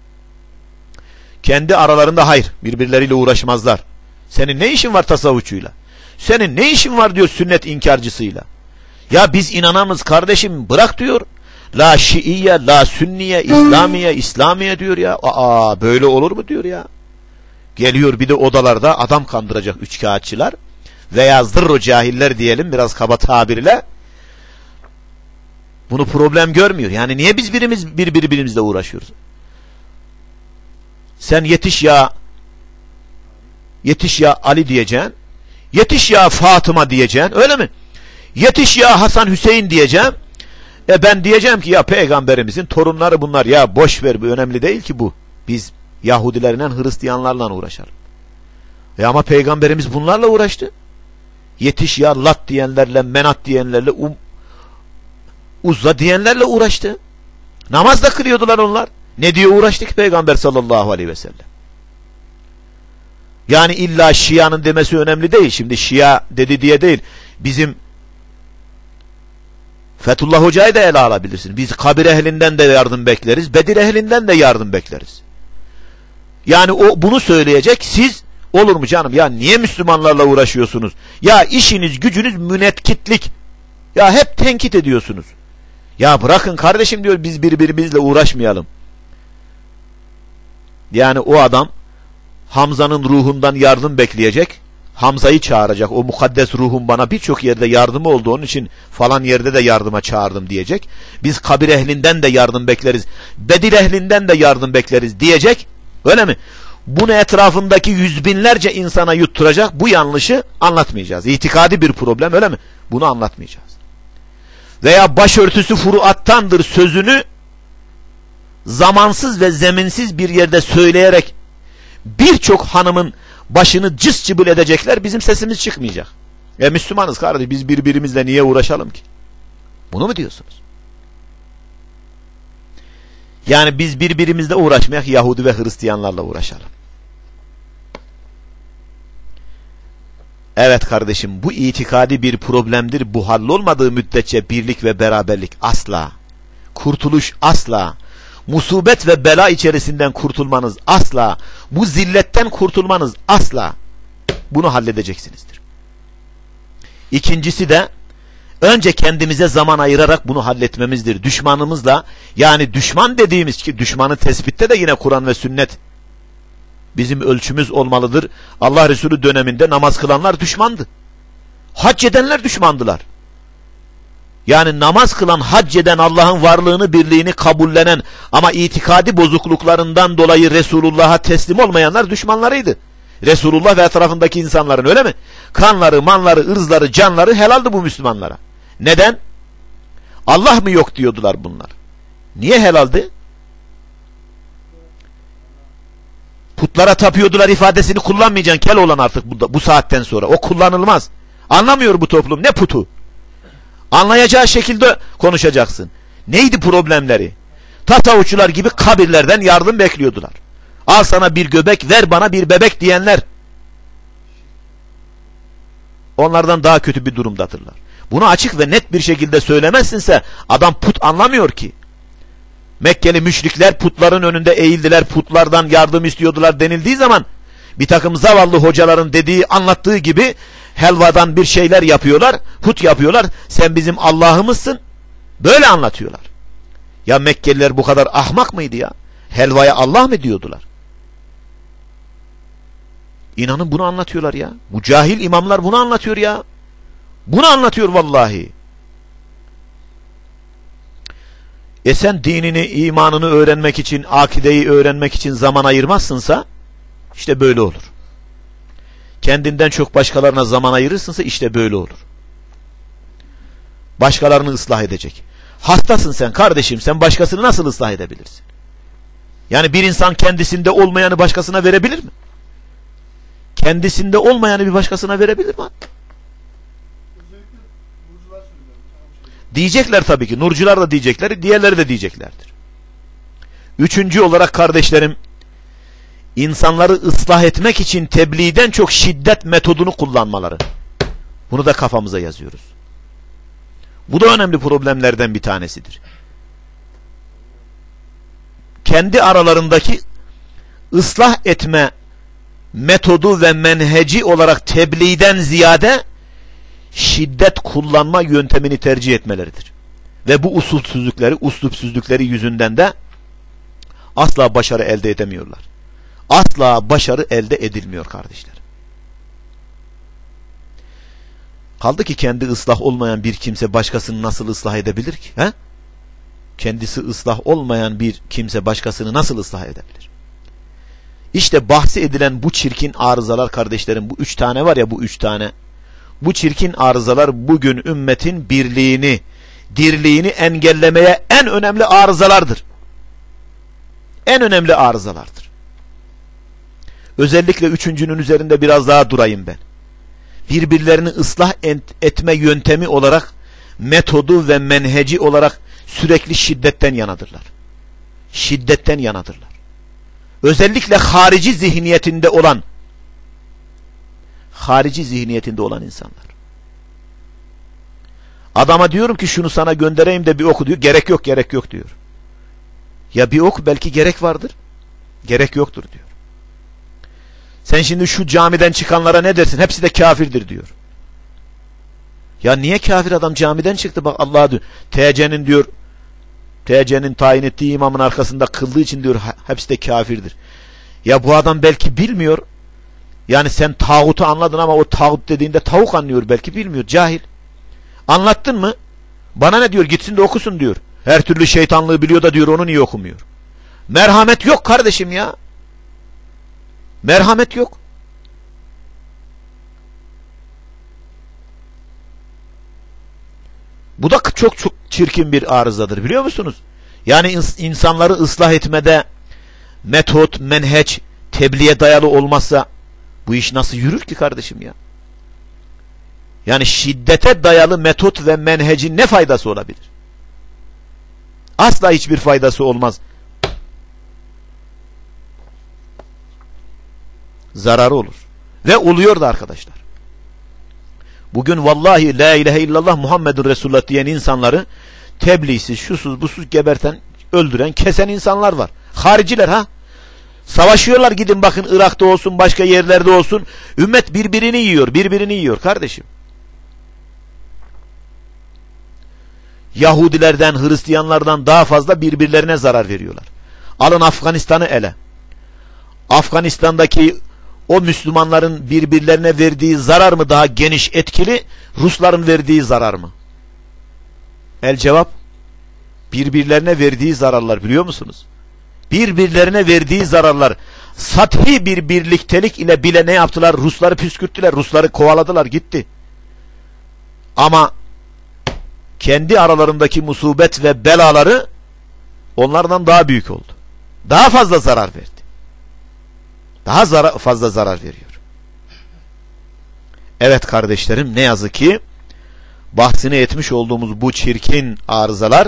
Kendi aralarında hayır, birbirleriyle uğraşmazlar. Senin ne işin var tasavvufçuyla? Senin ne işin var diyor sünnet inkarcısıyla. Ya biz inanamız kardeşim, bırak diyor. La Şiiye, la Sünniye, İslamiye, İslamiye diyor ya. Aa, böyle olur mu diyor ya. Geliyor bir de odalarda adam kandıracak üçkağıtçılar veya zırro cahiller diyelim biraz kaba tabirle. Bunu problem görmüyor. Yani niye biz birbirimizle uğraşıyoruz? Sen yetiş ya Ali diyeceksin. Yetiş ya Fatıma diyeceksin. Öyle mi? Yetiş ya Hasan Hüseyin diyeceğim. Ben diyeceğim ki ya peygamberimizin torunları bunlar. Ya boş ver, bu önemli değil ki bu. Biz Yahudilerle Hristiyanlarla uğraşalım. Ama peygamberimiz bunlarla uğraştı. Yetiş ya Lat diyenlerle, Menat diyenlerle, Uzza diyenlerle uğraştı. Namaz da kılıyordular onlar. Ne diye uğraştık peygamber sallallahu aleyhi ve sellem? Yani illa Şia'nın demesi önemli değil. Şimdi Şia dedi diye değil. Bizim Fethullah Hoca'yı da ele alabilirsin. Biz kabir ehlinden de yardım bekleriz. Bedir ehlinden de yardım bekleriz. Yani o bunu söyleyecek. Siz olur mu canım? Ya niye Müslümanlarla uğraşıyorsunuz? Ya işiniz gücünüz münetkitlik. Ya hep tenkit ediyorsunuz. Ya bırakın kardeşim diyor, biz birbirimizle uğraşmayalım. Yani o adam Hamza'nın ruhundan yardım bekleyecek. Hamza'yı çağıracak. O mukaddes ruhun bana birçok yerde yardımı oldu, onun için falan yerde de yardıma çağırdım diyecek. Biz kabir ehlinden de yardım bekleriz. Bedir ehlinden de yardım bekleriz diyecek. Öyle mi? Bunu etrafındaki yüz binlerce insana yutturacak. Bu yanlışı anlatmayacağız. İtikadi bir problem, öyle mi? Bunu anlatmayacağız. Veya başörtüsü furuattandır sözünü zamansız ve zeminsiz bir yerde söyleyerek birçok hanımın başını cız cıbıl edecekler, bizim sesimiz çıkmayacak. Müslümanız kardeş, biz birbirimizle niye uğraşalım ki? Bunu mu diyorsunuz? Yani biz birbirimizle uğraşmayak, Yahudi ve Hristiyanlarla uğraşalım. Evet kardeşim, bu itikadi bir problemdir. Bu hallolmadığı müddetçe birlik ve beraberlik asla, kurtuluş asla, musibet ve bela içerisinden kurtulmanız asla, bu zilletten kurtulmanız asla. Bunu halledeceksinizdir. İkincisi de önce kendimize zaman ayırarak bunu halletmemizdir. Düşmanımızla, yani düşman dediğimiz ki düşmanı tespitte de yine Kur'an ve sünnet bizim ölçümüz olmalıdır. Allah Resulü döneminde namaz kılanlar düşmandı. Hac edenler düşmandılar. Yani namaz kılan, hac eden, Allah'ın varlığını, birliğini kabullenen ama itikadi bozukluklarından dolayı Resulullah'a teslim olmayanlar düşmanlarıydı. Resulullah ve etrafındaki insanların, öyle mi? Kanları, manları, ırzları, canları helaldi bu Müslümanlara. Neden? Allah mı yok diyordular bunlar. Niye helaldi? Putlara tapıyordular ifadesini kullanmayacaksın Keloğlan artık bu saatten sonra. O kullanılmaz. Anlamıyor bu toplum. Ne putu? Anlayacağı şekilde konuşacaksın. Neydi problemleri? Tasavvufçular gibi kabirlerden yardım bekliyordular. Al sana bir göbek, ver bana bir bebek diyenler. Onlardan daha kötü bir durumdadırlar. Bunu açık ve net bir şekilde söylemezsinse adam put anlamıyor ki. Mekkeli müşrikler putların önünde eğildiler, putlardan yardım istiyordular denildiği zaman bir takım zavallı hocaların dediği, anlattığı gibi helvadan bir şeyler yapıyorlar, put yapıyorlar. Sen bizim Allah'ımızsın. Böyle anlatıyorlar. Ya Mekkeliler bu kadar ahmak mıydı ya? Helvaya Allah mı diyordular? İnanın bunu anlatıyorlar ya. Bu cahil imamlar bunu anlatıyor ya. Bunu anlatıyor vallahi. Sen dinini, imanını öğrenmek için, akideyi öğrenmek için zaman ayırmazsınsa işte böyle olur. Kendinden çok başkalarına zaman ayırırsınsa işte böyle olur. Başkalarını ıslah edecek. Hastasın sen kardeşim, sen başkasını nasıl ıslah edebilirsin? Yani bir insan kendisinde olmayanı başkasına verebilir mi? Kendisinde olmayanı bir başkasına verebilir mi? Diyecekler tabii ki. Nurcular da diyecekler, diğerleri de diyeceklerdir. Üçüncü olarak kardeşlerim, insanları ıslah etmek için tebliğden çok şiddet metodunu kullanmaları. Bunu da kafamıza yazıyoruz. Bu da önemli problemlerden bir tanesidir. Kendi aralarındaki ıslah etme metodu ve menheci olarak tebliğden ziyade şiddet kullanma yöntemini tercih etmeleridir. Ve bu uslupsüzlükleri yüzünden de asla başarı elde edemiyorlar. Asla başarı elde edilmiyor kardeşler. Kaldı ki kendi ıslah olmayan bir kimse başkasını nasıl ıslah edebilir ki? He? Kendisi ıslah olmayan bir kimse başkasını nasıl ıslah edebilir? İşte bahsi edilen bu çirkin arızalar kardeşlerim, bu 3 tane var ya, bu 3 tane. Bu çirkin arızalar bugün ümmetin birliğini, dirliğini engellemeye en önemli arızalardır. En önemli arızalardır. Özellikle üçüncünün üzerinde biraz daha durayım ben. Birbirlerini ıslah etme yöntemi olarak, metodu ve menheci olarak sürekli şiddetten yanadırlar. Şiddetten yanadırlar. Özellikle harici zihniyetinde olan insanlar. Adama diyorum ki şunu sana göndereyim de bir oku diyor. Gerek yok diyor. Ya bir oku, belki gerek vardır. Gerek yoktur diyor. Sen şimdi şu camiden çıkanlara ne dersin? Hepsi de kafirdir diyor. Ya niye kafir adam camiden çıktı? Bak Allah diyor. TC'nin tayin ettiği imamın arkasında kıldığı için diyor hepsi de kafirdir. Ya bu adam belki bilmiyor. Yani sen tağutu anladın ama o tağut dediğinde tavuk anlıyor, belki bilmiyor, cahil. Anlattın mı? Bana ne diyor? Gitsin de okusun diyor. Her türlü şeytanlığı biliyor da diyor onu niye okumuyor? Merhamet yok kardeşim ya. Merhamet yok. Bu da çok çok çirkin bir arızadır, biliyor musunuz? Yani insanları ıslah etmede metot, menheç, tebliğe dayalı olmazsa bu iş nasıl yürür ki kardeşim ya? Yani şiddete dayalı metot ve menhecin ne faydası olabilir? Asla hiçbir faydası olmaz. Zararı olur. Ve oluyor da arkadaşlar. Bugün vallahi la ilahe illallah Muhammedun Resulullah diyen insanları tebliğsiz, şusuz, busuz geberten, öldüren, kesen insanlar var. Hariciler ha. Savaşıyorlar, gidin bakın, Irak'ta olsun, başka yerlerde olsun. Ümmet birbirini yiyor kardeşim. Yahudilerden, Hristiyanlardan daha fazla birbirlerine zarar veriyorlar. Alın Afganistan'ı ele. Afganistan'daki o Müslümanların birbirlerine verdiği zarar mı daha geniş, etkili, Rusların verdiği zarar mı? El cevap, birbirlerine verdiği zararlar, biliyor musunuz? Birbirlerine verdiği zararlar. Sathi bir birliktelik ile bile ne yaptılar? Rusları püskürttüler, Rusları kovaladılar, gitti. Ama kendi aralarındaki musibet ve belaları onlardan daha büyük oldu. Daha fazla zarar verdi. Daha fazla zarar veriyor. Evet kardeşlerim, ne yazık ki bahsini etmiş olduğumuz bu çirkin arızalar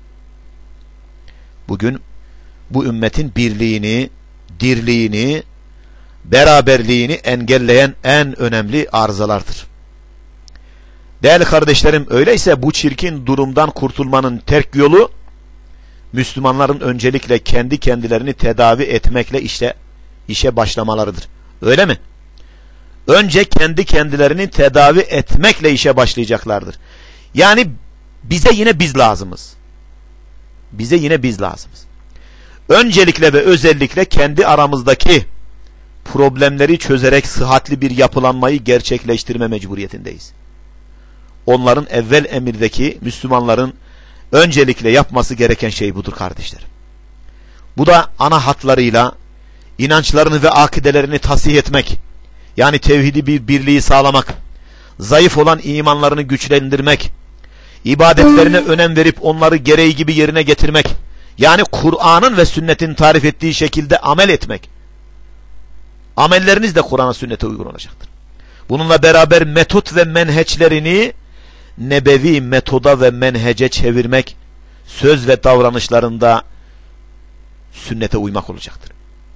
bugün bu ümmetin birliğini, dirliğini, beraberliğini engelleyen en önemli arızalardır. Değerli kardeşlerim, öyleyse bu çirkin durumdan kurtulmanın tek yolu Müslümanların öncelikle kendi kendilerini tedavi etmekle işe başlamalarıdır. Öyle mi? Önce kendi kendilerini tedavi etmekle işe başlayacaklardır. Yani bize yine biz lazımız. öncelikle ve özellikle kendi aramızdaki problemleri çözerek sıhhatli bir yapılanmayı gerçekleştirme mecburiyetindeyiz. Onların evvel emirdeki Müslümanların öncelikle yapması gereken şey budur kardeşlerim. Bu da ana hatlarıyla inançlarını ve akidelerini tasih etmek, yani tevhidi bir birliği sağlamak, zayıf olan imanlarını güçlendirmek, ibadetlerine önem verip onları gereği gibi yerine getirmek, yani Kur'an'ın ve sünnetin tarif ettiği şekilde amel etmek. Amelleriniz de Kur'an'a sünnete uygun olacaktır. Bununla beraber metot ve menheçlerini nebevi metoda ve menhece çevirmek, söz ve davranışlarında sünnete uymak olacaktır.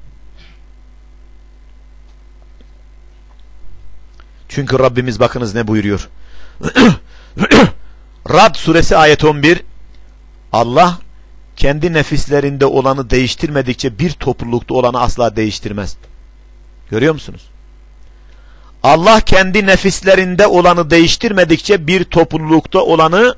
Çünkü Rabbimiz bakınız ne buyuruyor. Rad suresi ayet 11. Allah kendi nefislerinde olanı değiştirmedikçe bir toplulukta olanı asla değiştirmez. Görüyor musunuz? Allah kendi nefislerinde olanı değiştirmedikçe bir toplulukta olanı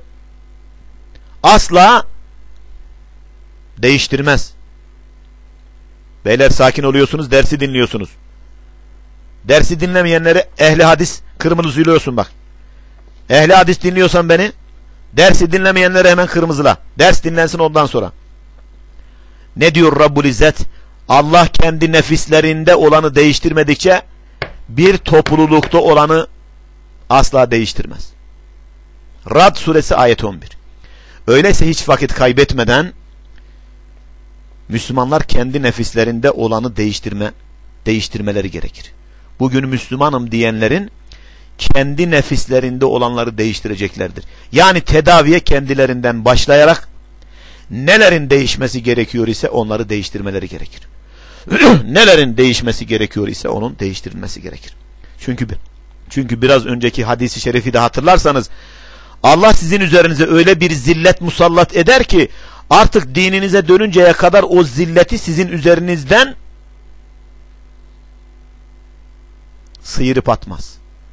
asla değiştirmez. Beyler sakin oluyorsunuz, dersi dinliyorsunuz. Dersi dinlemeyenleri ehli hadis kırmızılıyorsun bak. Ehli hadis dinliyorsan beni, dersi dinlemeyenleri hemen kırmızıla. Ders dinlensin ondan sonra. Ne diyor Rabbul İzzet? Allah kendi nefislerinde olanı değiştirmedikçe bir toplulukta olanı asla değiştirmez. Rad suresi ayet 11. Öyleyse hiç vakit kaybetmeden Müslümanlar kendi nefislerinde olanı değiştirmeleri gerekir. Bugün Müslümanım diyenlerin kendi nefislerinde olanları değiştireceklerdir. Yani tedaviye kendilerinden başlayarak nelerin değişmesi gerekiyor ise onları değiştirmeleri gerekir. Nelerin değişmesi gerekiyor ise onun değiştirilmesi gerekir. Çünkü biraz önceki hadisi şerifi de hatırlarsanız Allah sizin üzerinize öyle bir zillet musallat eder ki artık dininize dönünceye kadar o zilleti sizin üzerinizden sıyırıp atmaz.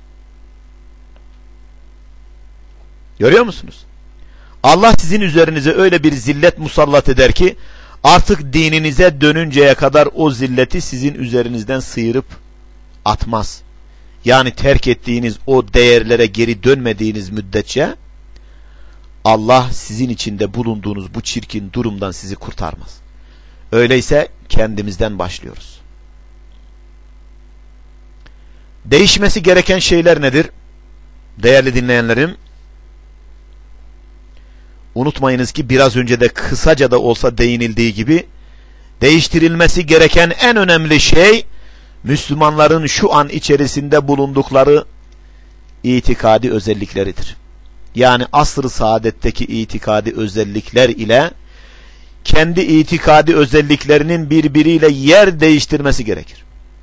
Görüyor musunuz? Allah sizin üzerinize öyle bir zillet musallat eder ki artık dininize dönünceye kadar o zilleti sizin üzerinizden sıyırıp atmaz. Yani terk ettiğiniz o değerlere geri dönmediğiniz müddetçe Allah sizin içinde bulunduğunuz bu çirkin durumdan sizi kurtarmaz. Öyleyse kendimizden başlıyoruz. Değişmesi gereken şeyler nedir? Değerli dinleyenlerim, unutmayınız ki biraz önce de kısaca da olsa değinildiği gibi değiştirilmesi gereken en önemli şey Müslümanların şu an içerisinde bulundukları itikadi özellikleridir. Yani asr-ı saadetteki itikadi özellikler ile kendi itikadi özelliklerinin birbiriyle yer değiştirmesi gerekir.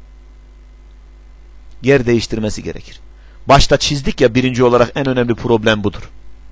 Yer değiştirmesi gerekir. Başta çizdik ya, birinci olarak en önemli problem budur.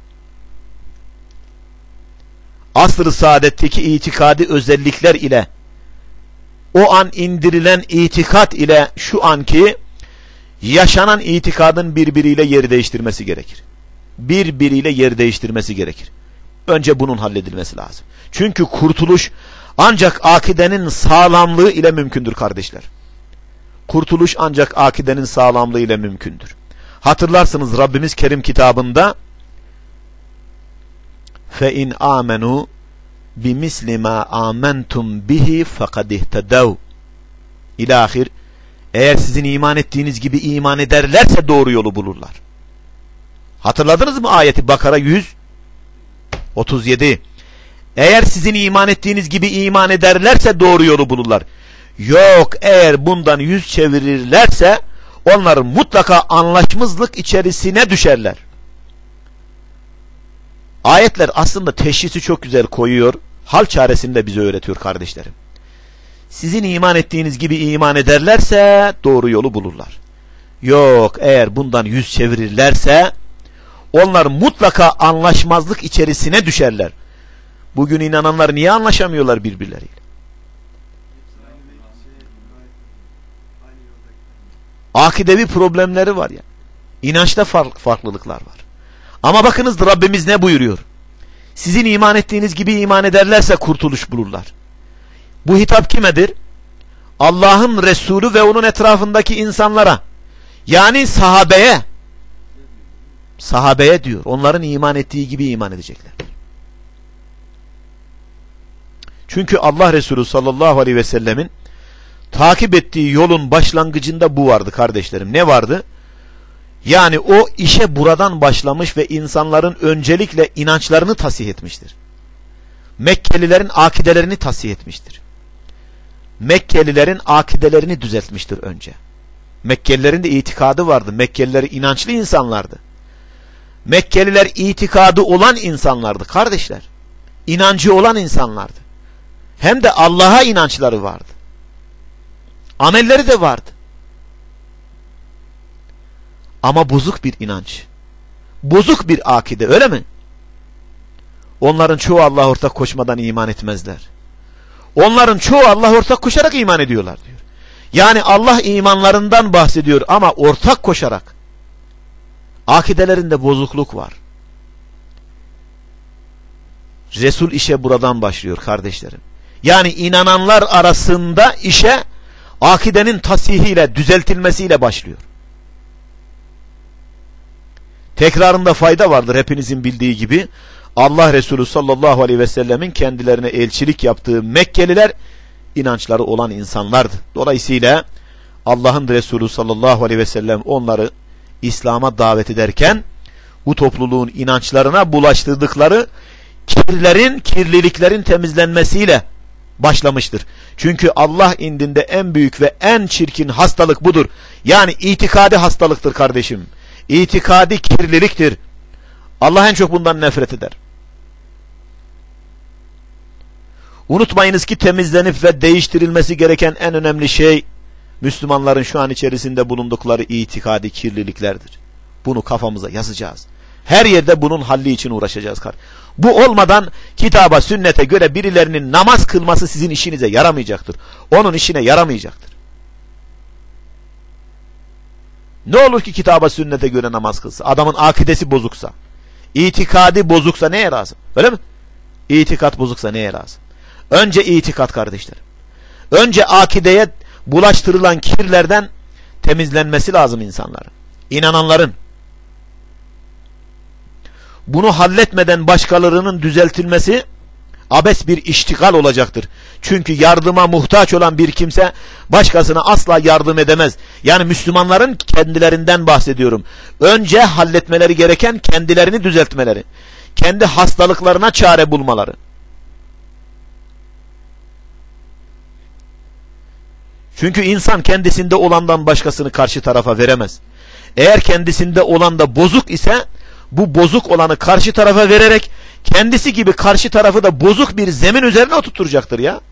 Asr-ı saadetteki itikadi özellikler ile o an indirilen itikat ile şu anki yaşanan itikadın birbiriyle yer değiştirmesi gerekir. Birbiriyle yer değiştirmesi gerekir. Önce bunun halledilmesi lazım. Çünkü kurtuluş ancak akidenin sağlamlığı ile mümkündür kardeşler. Kurtuluş ancak akidenin sağlamlığı ile mümkündür. Hatırlarsınız Rabbimiz Kerim kitabında فَاِنْ آمَنُوا بِمِسْلِ مَا آمَنْتُمْ بِهِ فَقَدْ اِهْتَدَوْا İlâhir, eğer sizin iman ettiğiniz gibi iman ederlerse doğru yolu bulurlar. Hatırladınız mı ayeti? Bakara 137. Eğer sizin iman ettiğiniz gibi iman ederlerse doğru yolu bulurlar. Yok, eğer bundan yüz çevirirlerse onlar mutlaka anlaşmazlık içerisine düşerler. Ayetler aslında teşhisi çok güzel koyuyor. Hal çaresini de bize öğretiyor kardeşlerim. Sizin iman ettiğiniz gibi iman ederlerse doğru yolu bulurlar. Yok, eğer bundan yüz çevirirlerse onlar mutlaka anlaşmazlık içerisine düşerler. Bugün inananlar niye anlaşamıyorlar birbirleriyle? Akidevi problemleri var ya. İnançta farklılıklar var. Ama bakınız Rabbimiz ne buyuruyor? Sizin iman ettiğiniz gibi iman ederlerse kurtuluş bulurlar. Bu hitap kimedir? Allah'ın Resulü ve onun etrafındaki insanlara, yani sahabeye diyor. Onların iman ettiği gibi iman edecekler. Çünkü Allah Resulü sallallahu aleyhi ve sellemin takip ettiği yolun başlangıcında bu vardı kardeşlerim. Ne vardı? Yani o işe buradan başlamış ve insanların öncelikle inançlarını tasih etmiştir. Mekkelilerin akidelerini tasih etmiştir. Mekkelilerin akidelerini düzeltmiştir önce. Mekkelilerin de itikadı vardı. Mekkeliler inançlı insanlardı. Mekkeliler itikadı olan insanlardı kardeşler. İnancı olan insanlardı. Hem de Allah'a inançları vardı. Amelleri de vardı. Ama bozuk bir inanç. Bozuk bir akide, öyle mi? Onların çoğu Allah'a ortak koşmadan iman etmezler. Onların çoğu Allah'a ortak koşarak iman ediyorlar diyor. Yani Allah imanlarından bahsediyor ama ortak koşarak. Akidelerinde bozukluk var. Resul işe buradan başlıyor kardeşlerim. Yani inananlar arasında işe akidenin tasihiyle, düzeltilmesiyle başlıyor. Tekrarında fayda vardır hepinizin bildiği gibi. Allah Resulü sallallahu aleyhi ve sellemin kendilerine elçilik yaptığı Mekkeliler inançları olan insanlardı. Dolayısıyla Allah'ın Resulü sallallahu aleyhi ve sellem onları İslam'a davet ederken bu topluluğun inançlarına bulaştırdıkları kirliliklerin temizlenmesiyle başlamıştır. Çünkü Allah indinde en büyük ve en çirkin hastalık budur. Yani itikadi hastalıktır kardeşim. İtikadi kirliliktir. Allah en çok bundan nefret eder. Unutmayınız ki temizlenip ve değiştirilmesi gereken en önemli şey Müslümanların şu an içerisinde bulundukları itikadi kirliliklerdir. Bunu kafamıza yazacağız. Her yerde bunun halli için uğraşacağız. Bu olmadan kitaba, sünnete göre birilerinin namaz kılması sizin işinize yaramayacaktır. Onun işine yaramayacaktır. Ne olur ki kitaba, sünnete göre namaz kılsa? Adamın akidesi bozuksa, itikadi bozuksa neye lazım? Öyle mi? İtikat bozuksa neye lazım? Önce itikat kardeşlerim. Önce akideye bulaştırılan kirlerden temizlenmesi lazım insanların. İnananların. Bunu halletmeden başkalarının düzeltilmesi abes bir iştigal olacaktır. Çünkü yardıma muhtaç olan bir kimse başkasına asla yardım edemez. Yani Müslümanların kendilerinden bahsediyorum. Önce halletmeleri gereken kendilerini düzeltmeleri. Kendi hastalıklarına çare bulmaları. Çünkü insan kendisinde olandan başkasını karşı tarafa veremez. Eğer kendisinde olan da bozuk ise bu bozuk olanı karşı tarafa vererek kendisi gibi karşı tarafı da bozuk bir zemin üzerine oturtacaktır ya.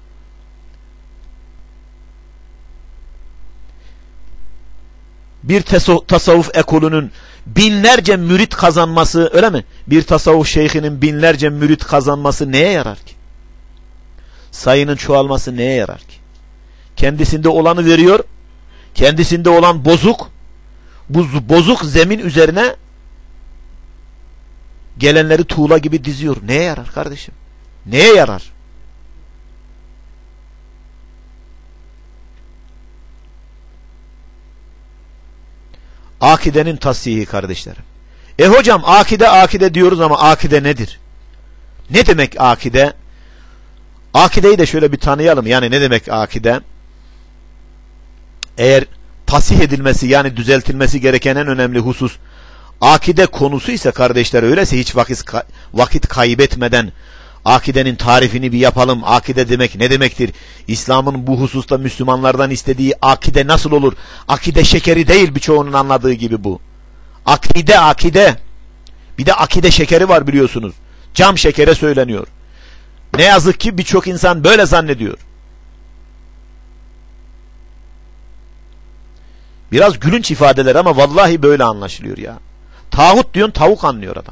Bir tasavvuf ekolünün binlerce mürit kazanması, öyle mi? Bir tasavvuf şeyhinin binlerce mürit kazanması neye yarar ki? Sayının çoğalması neye yarar ki? Kendisinde olanı veriyor, kendisinde olan bozuk, bu bozuk zemin üzerine gelenleri tuğla gibi diziyor. Neye yarar kardeşim? Neye yarar? Akidenin tasihi kardeşlerim. Hocam akide diyoruz ama akide nedir? Ne demek akide? Akideyi de şöyle bir tanıyalım. Yani ne demek akide? Eğer tasih edilmesi, yani düzeltilmesi gereken en önemli husus akide konusu ise kardeşler, öyleyse hiç vakit kaybetmeden akidenin tarifini bir yapalım. Akide demek ne demektir? İslam'ın bu hususta Müslümanlardan istediği akide nasıl olur? Akide şekeri değil birçoğunun anladığı gibi bu. Akide. Bir de akide şekeri var biliyorsunuz. Cam şekere söyleniyor. Ne yazık ki birçok insan böyle zannediyor. Biraz gülünç ifadeler ama vallahi böyle anlaşılıyor ya. Tağut diyorsun, tavuk anlıyor adam.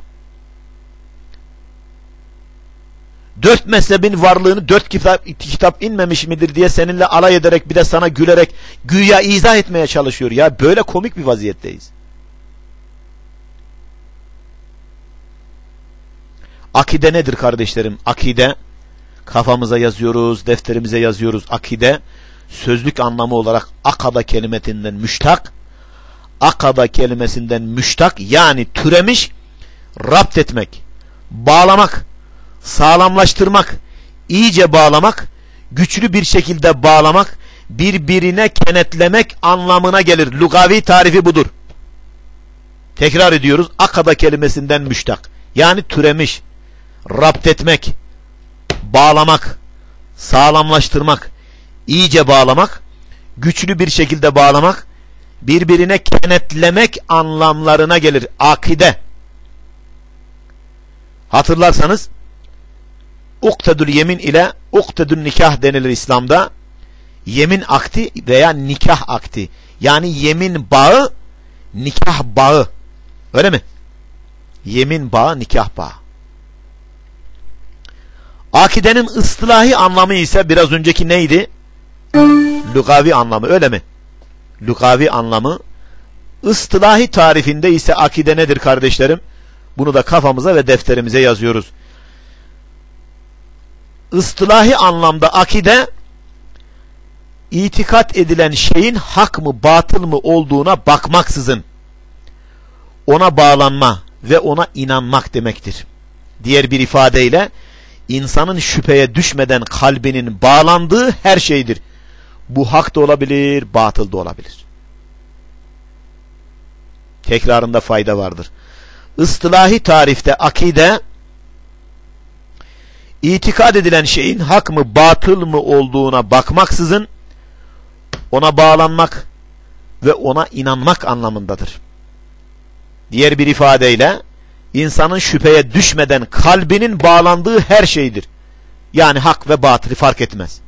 4 mezhebin varlığını 4 kitap inmemiş midir diye seninle alay ederek bir de sana gülerek güya izah etmeye çalışıyor. Ya böyle komik bir vaziyetteyiz. Akide nedir kardeşlerim? Akide Kafamıza yazıyoruz, defterimize yazıyoruz. Akide sözlük anlamı olarak akada kelimesinden müştak. Akada kelimesinden müştak yani türemiş, rapt etmek, bağlamak, sağlamlaştırmak, iyice bağlamak, güçlü bir şekilde bağlamak, birbirine kenetlemek anlamına gelir. Lugavi tarifi budur. Tekrar ediyoruz. Akada kelimesinden müştak. Yani türemiş, rapt etmek, bağlamak, sağlamlaştırmak, iyice bağlamak, güçlü bir şekilde bağlamak, birbirine kenetlemek anlamlarına gelir. Akide. Hatırlarsanız uktedül yemin ile uktedül nikah denilir İslam'da. Yemin akdi veya nikah akdi. Yani yemin bağı, nikah bağı. Öyle mi? Yemin bağı, nikah bağı. Akidenin ıslahi anlamı ise biraz önceki neydi? Lugavi anlamı, öyle mi? Lugavi anlamı. Islahi tarifinde ise akide nedir kardeşlerim? Bunu da kafamıza ve defterimize yazıyoruz. Islahi anlamda akide, itikat edilen şeyin hak mı batıl mı olduğuna bakmaksızın ona bağlanma ve ona inanmak demektir. Diğer bir ifadeyle insanın şüpheye düşmeden kalbinin bağlandığı her şeydir. Bu hak da olabilir, batıl da olabilir. Tekrarında fayda vardır. Istilahi tarifte akide, itikad edilen şeyin hak mı batıl mı olduğuna bakmaksızın ona bağlanmak ve ona inanmak anlamındadır. Diğer bir ifadeyle insanın şüpheye düşmeden kalbinin bağlandığı her şeydir. Yani hak ve batılı fark etmez.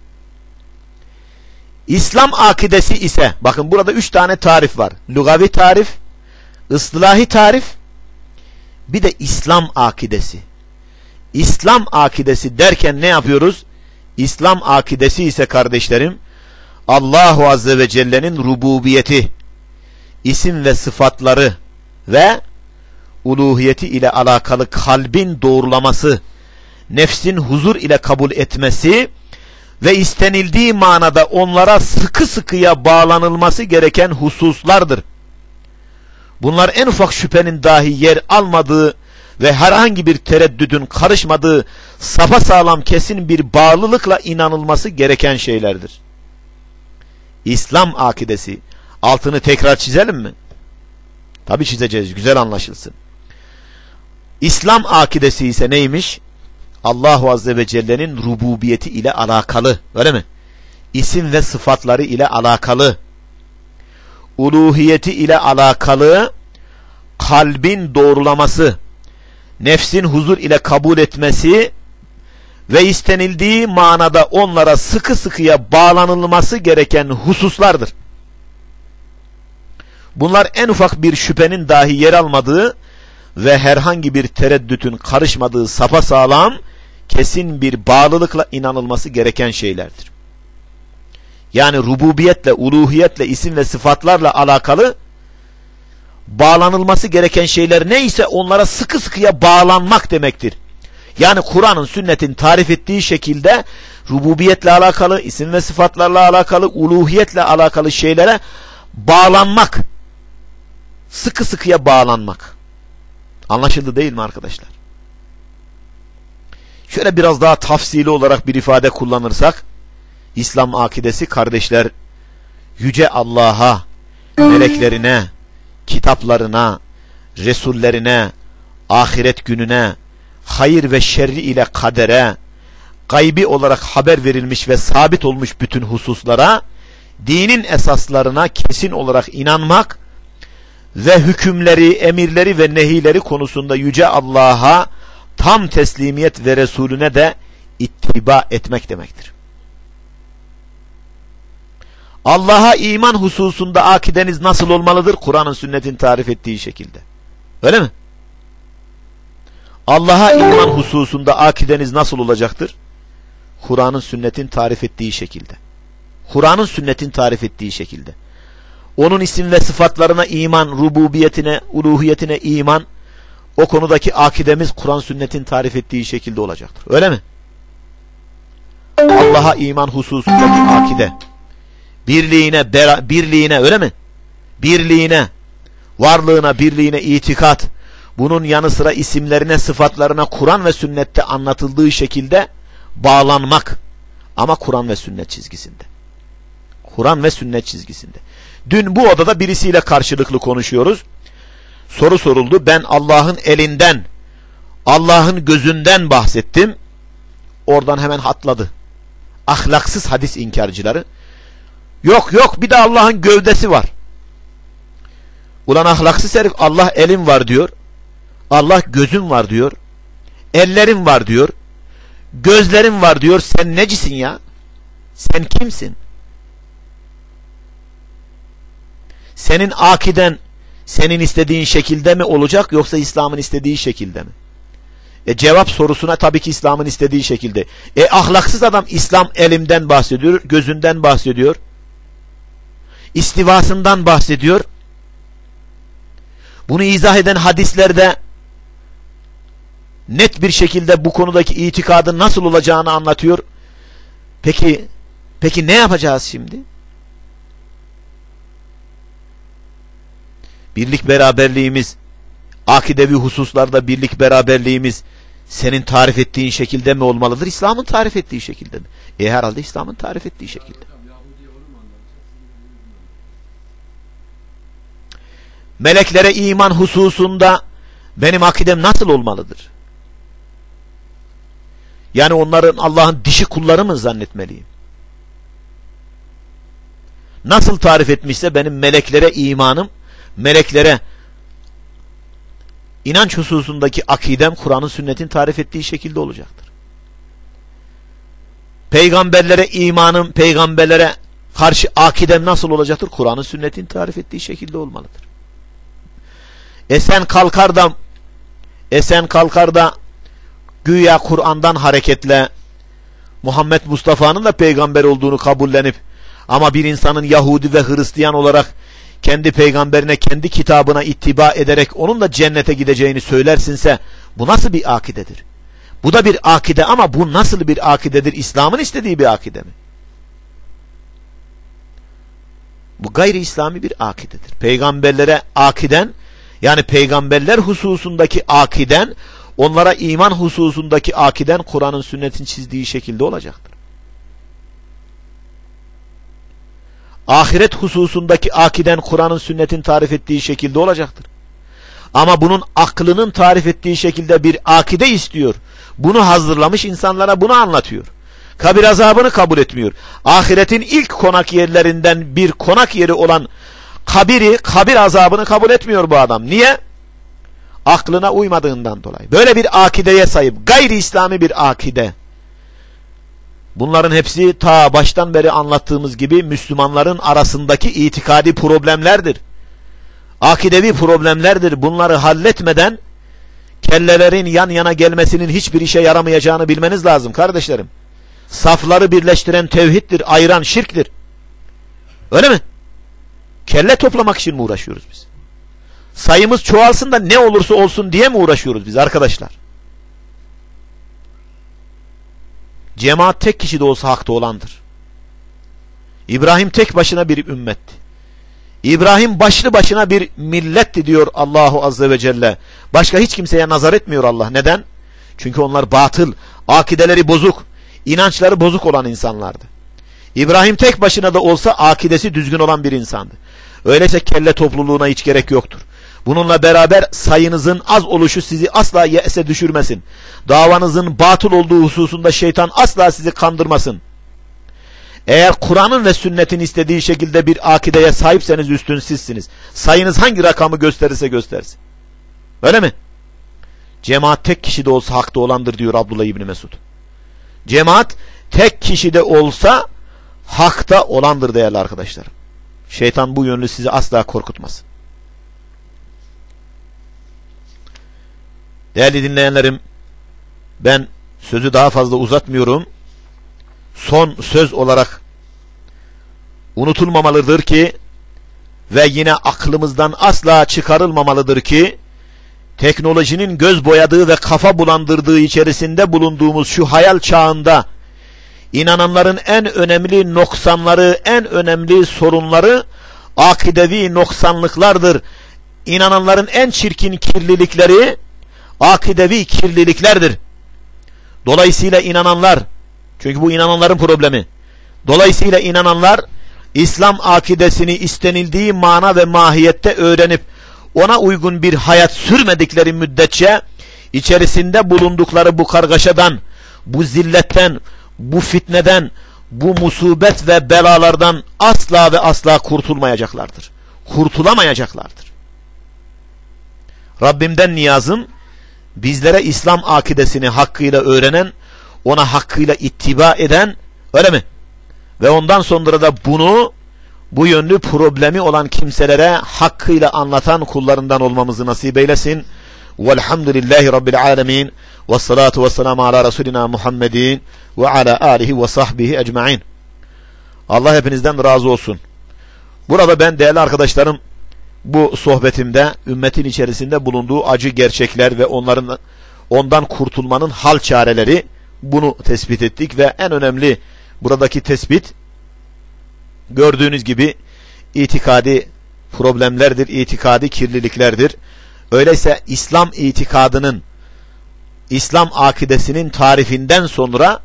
İslam akidesi ise, bakın burada 3 tane tarif var. Lugavi tarif, ıslahi tarif, bir de İslam akidesi. İslam akidesi derken ne yapıyoruz? İslam akidesi ise kardeşlerim, Allahu Azze ve Celle'nin rububiyeti, isim ve sıfatları ve uluhiyeti ile alakalı kalbin doğrulaması, nefsin huzur ile kabul etmesi ve istenildiği manada onlara sıkı sıkıya bağlanılması gereken hususlardır. Bunlar en ufak şüphenin dahi yer almadığı ve herhangi bir tereddüdün karışmadığı sapasağlam kesin bir bağlılıkla inanılması gereken şeylerdir. İslam akidesi, altını tekrar çizelim mi? Tabi çizeceğiz, güzel anlaşılsın. İslam akidesi ise neymiş? Allahu Azze ve Celle'nin rububiyeti ile alakalı, öyle mi? İsim ve sıfatları ile alakalı, uluhiyeti ile alakalı, kalbin doğrulaması, nefsin huzur ile kabul etmesi ve istenildiği manada onlara sıkı sıkıya bağlanılması gereken hususlardır. Bunlar en ufak bir şüphenin dahi yer almadığı ve herhangi bir tereddütün karışmadığı sapasağlam, kesin bir bağlılıkla inanılması gereken şeylerdir. Yani rububiyetle, uluhiyetle, isim ve sıfatlarla alakalı bağlanılması gereken şeyler neyse onlara sıkı sıkıya bağlanmak demektir. Yani Kur'an'ın, sünnetin tarif ettiği şekilde rububiyetle alakalı, isim ve sıfatlarla alakalı, uluhiyetle alakalı şeylere bağlanmak, sıkı sıkıya bağlanmak. Anlaşıldı değil mi arkadaşlar? Şöyle biraz daha tafsili olarak bir ifade kullanırsak, İslam akidesi kardeşler, Yüce Allah'a, meleklerine, kitaplarına, resullerine, ahiret gününe, hayır ve şerri ile kadere, gaybi olarak haber verilmiş ve sabit olmuş bütün hususlara, dinin esaslarına kesin olarak inanmak ve hükümleri, emirleri ve nehileri konusunda Yüce Allah'a tam teslimiyet ve Resulüne de ittiba etmek demektir. Allah'a iman hususunda akideniz nasıl olmalıdır? Kur'an'ın, sünnetin tarif ettiği şekilde. Öyle mi? Allah'a iman hususunda akideniz nasıl olacaktır? Kur'an'ın, sünnetin tarif ettiği şekilde. Kur'an'ın, sünnetin tarif ettiği şekilde. Onun isim ve sıfatlarına iman, rububiyetine, uluhiyetine iman, o konudaki akidemiz Kur'an, sünnetin tarif ettiği şekilde olacaktır. Öyle mi? Allah'a iman hususundaki akide, birliğine öyle mi? Birliğine, varlığına, birliğine itikat, bunun yanı sıra isimlerine, sıfatlarına Kur'an ve sünnette anlatıldığı şekilde bağlanmak. Ama Kur'an ve sünnet çizgisinde. Kur'an ve sünnet çizgisinde. Dün bu odada birisiyle karşılıklı konuşuyoruz. Soru soruldu. Ben Allah'ın elinden, Allah'ın gözünden bahsettim. Oradan hemen hatladı. Ahlaksız hadis inkarcıları. Yok bir de Allah'ın gövdesi var. Ulan ahlaksız herif, Allah elim var diyor. Allah gözüm var diyor. Ellerim var diyor. Gözlerim var diyor. Sen necisin ya? Sen kimsin? Senin akiden senin istediğin şekilde mi olacak, yoksa İslam'ın istediği şekilde mi? Cevap sorusuna tabii ki İslam'ın istediği şekilde. Ahlaksız adam İslam elimden bahsediyor, gözünden bahsediyor. İstivasından bahsediyor. Bunu izah eden hadislerde net bir şekilde bu konudaki itikadın nasıl olacağını anlatıyor. Peki ne yapacağız şimdi? Birlik beraberliğimiz, akidevi hususlarda birlik beraberliğimiz senin tarif ettiğin şekilde mi olmalıdır? İslam'ın tarif ettiği şekilde mi? Herhalde İslam'ın tarif ettiği şekilde. Meleklere iman hususunda benim akidem nasıl olmalıdır? Yani onların Allah'ın dişi kulları mı zannetmeliyim? Nasıl tarif etmişse benim meleklere imanım, meleklere inanç hususundaki akidem Kur'an'ın sünnetin tarif ettiği şekilde olacaktır. Peygamberlere imanım, peygamberlere karşı akidem nasıl olacaktır? Kur'an'ın sünnetin tarif ettiği şekilde olmalıdır. Esen kalkar da güya Kur'an'dan hareketle Muhammed Mustafa'nın da peygamber olduğunu kabullenip ama bir insanın Yahudi ve Hristiyan olarak kendi peygamberine, kendi kitabına ittiba ederek onun da cennete gideceğini söylersinse bu nasıl bir akidedir? Bu da bir akide ama bu nasıl bir akidedir? İslam'ın istediği bir akide mi? Bu gayri İslami bir akidedir. Peygamberlere akiden, yani peygamberler hususundaki akiden, onlara iman hususundaki akiden Kur'an'ın sünnetin çizdiği şekilde olacaktır. Ahiret hususundaki akiden Kur'an'ın sünnetin tarif ettiği şekilde olacaktır. Ama bunun aklının tarif ettiği şekilde bir akide istiyor. Bunu hazırlamış, insanlara bunu anlatıyor. Kabir azabını kabul etmiyor. Ahiretin ilk konak yerlerinden bir konak yeri olan kabir azabını kabul etmiyor bu adam. Niye? Aklına uymadığından dolayı. Böyle bir akideye sahip, gayri İslami bir akide. Bunların hepsi ta baştan beri anlattığımız gibi Müslümanların arasındaki itikadi problemlerdir. Akidevi problemlerdir. Bunları halletmeden kellelerin yan yana gelmesinin hiçbir işe yaramayacağını bilmeniz lazım kardeşlerim. Safları birleştiren tevhiddir, ayıran şirktir. Öyle mi? Kelle toplamak için mi uğraşıyoruz biz? Sayımız çoğalsın da ne olursa olsun diye mi uğraşıyoruz biz arkadaşlar? Cemaat tek kişi de olsa hakta olandır. İbrahim tek başına bir ümmetti. İbrahim başlı başına bir milletti diyor Allahu Azze ve Celle. Başka hiç kimseye nazar etmiyor Allah. Neden? Çünkü onlar batıl, akideleri bozuk, inançları bozuk olan insanlardı. İbrahim tek başına da olsa akidesi düzgün olan bir insandı. Öyleyse kelle topluluğuna hiç gerek yoktur. Bununla beraber sayınızın az oluşu sizi asla yese düşürmesin. Davanızın batıl olduğu hususunda şeytan asla sizi kandırmasın. Eğer Kur'an'ın ve sünnetin istediği şekilde bir akideye sahipseniz üstün sizsiniz. Sayınız hangi rakamı gösterirse göstersin. Öyle mi? Cemaat tek kişi de olsa hakta olandır diyor Abdullah İbni Mesud. Cemaat tek kişi de olsa hakta olandır değerli arkadaşlarım. Şeytan bu yönlü sizi asla korkutmasın. Değerli dinleyenlerim, ben sözü daha fazla uzatmıyorum. Son söz olarak unutulmamalıdır ki ve yine aklımızdan asla çıkarılmamalıdır ki teknolojinin göz boyadığı ve kafa bulandırdığı içerisinde bulunduğumuz şu hayal çağında İnananların en önemli noksanları, en önemli sorunları akidevi noksanlıklardır. İnananların en çirkin kirlilikleri akidevi kirliliklerdir. Dolayısıyla inananlar, çünkü bu inananların problemi. Dolayısıyla inananlar İslam akidesini istenildiği mana ve mahiyette öğrenip ona uygun bir hayat sürmedikleri müddetçe içerisinde bulundukları bu kargaşadan, bu zilletten, bu fitneden, bu musibet ve belalardan asla ve asla kurtulmayacaklardır. Kurtulamayacaklardır. Rabbimden niyazım, bizlere İslam akidesini hakkıyla öğrenen, ona hakkıyla ittiba eden, öyle mi? Ve ondan sonra da bunu, bu yönlü problemi olan kimselere hakkıyla anlatan kullarından olmamızı nasip eylesin. Velhamdülillahi Rabbil alemin. Vessalatu vesselamu ala Resulina Muhammedin ve ala alihi ve sahbihi ecma'in. Allah hepinizden razı olsun. Burada ben değerli arkadaşlarım, bu sohbetimde ümmetin içerisinde bulunduğu acı gerçekler ve ondan kurtulmanın hal çareleri, bunu tespit ettik ve en önemli buradaki tespit, gördüğünüz gibi itikadi problemlerdir, itikadi kirliliklerdir. Öyleyse İslam itikadının, İslam akidesinin tarifinden sonra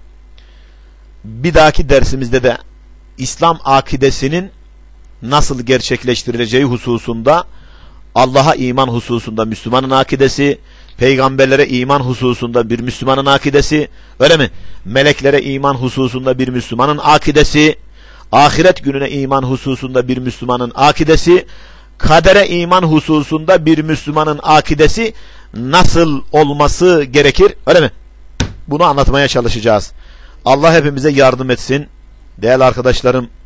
bir dahaki dersimizde de İslam akidesinin nasıl gerçekleştirileceği hususunda, Allah'a iman hususunda Müslümanın akidesi, peygamberlere iman hususunda bir Müslümanın akidesi, öyle mi? Meleklere iman hususunda bir Müslümanın akidesi, ahiret gününe iman hususunda bir Müslümanın akidesi, kadere iman hususunda bir Müslümanın akidesi nasıl olması gerekir, öyle mi? Bunu anlatmaya çalışacağız. Allah hepimize yardım etsin. Değerli arkadaşlarım,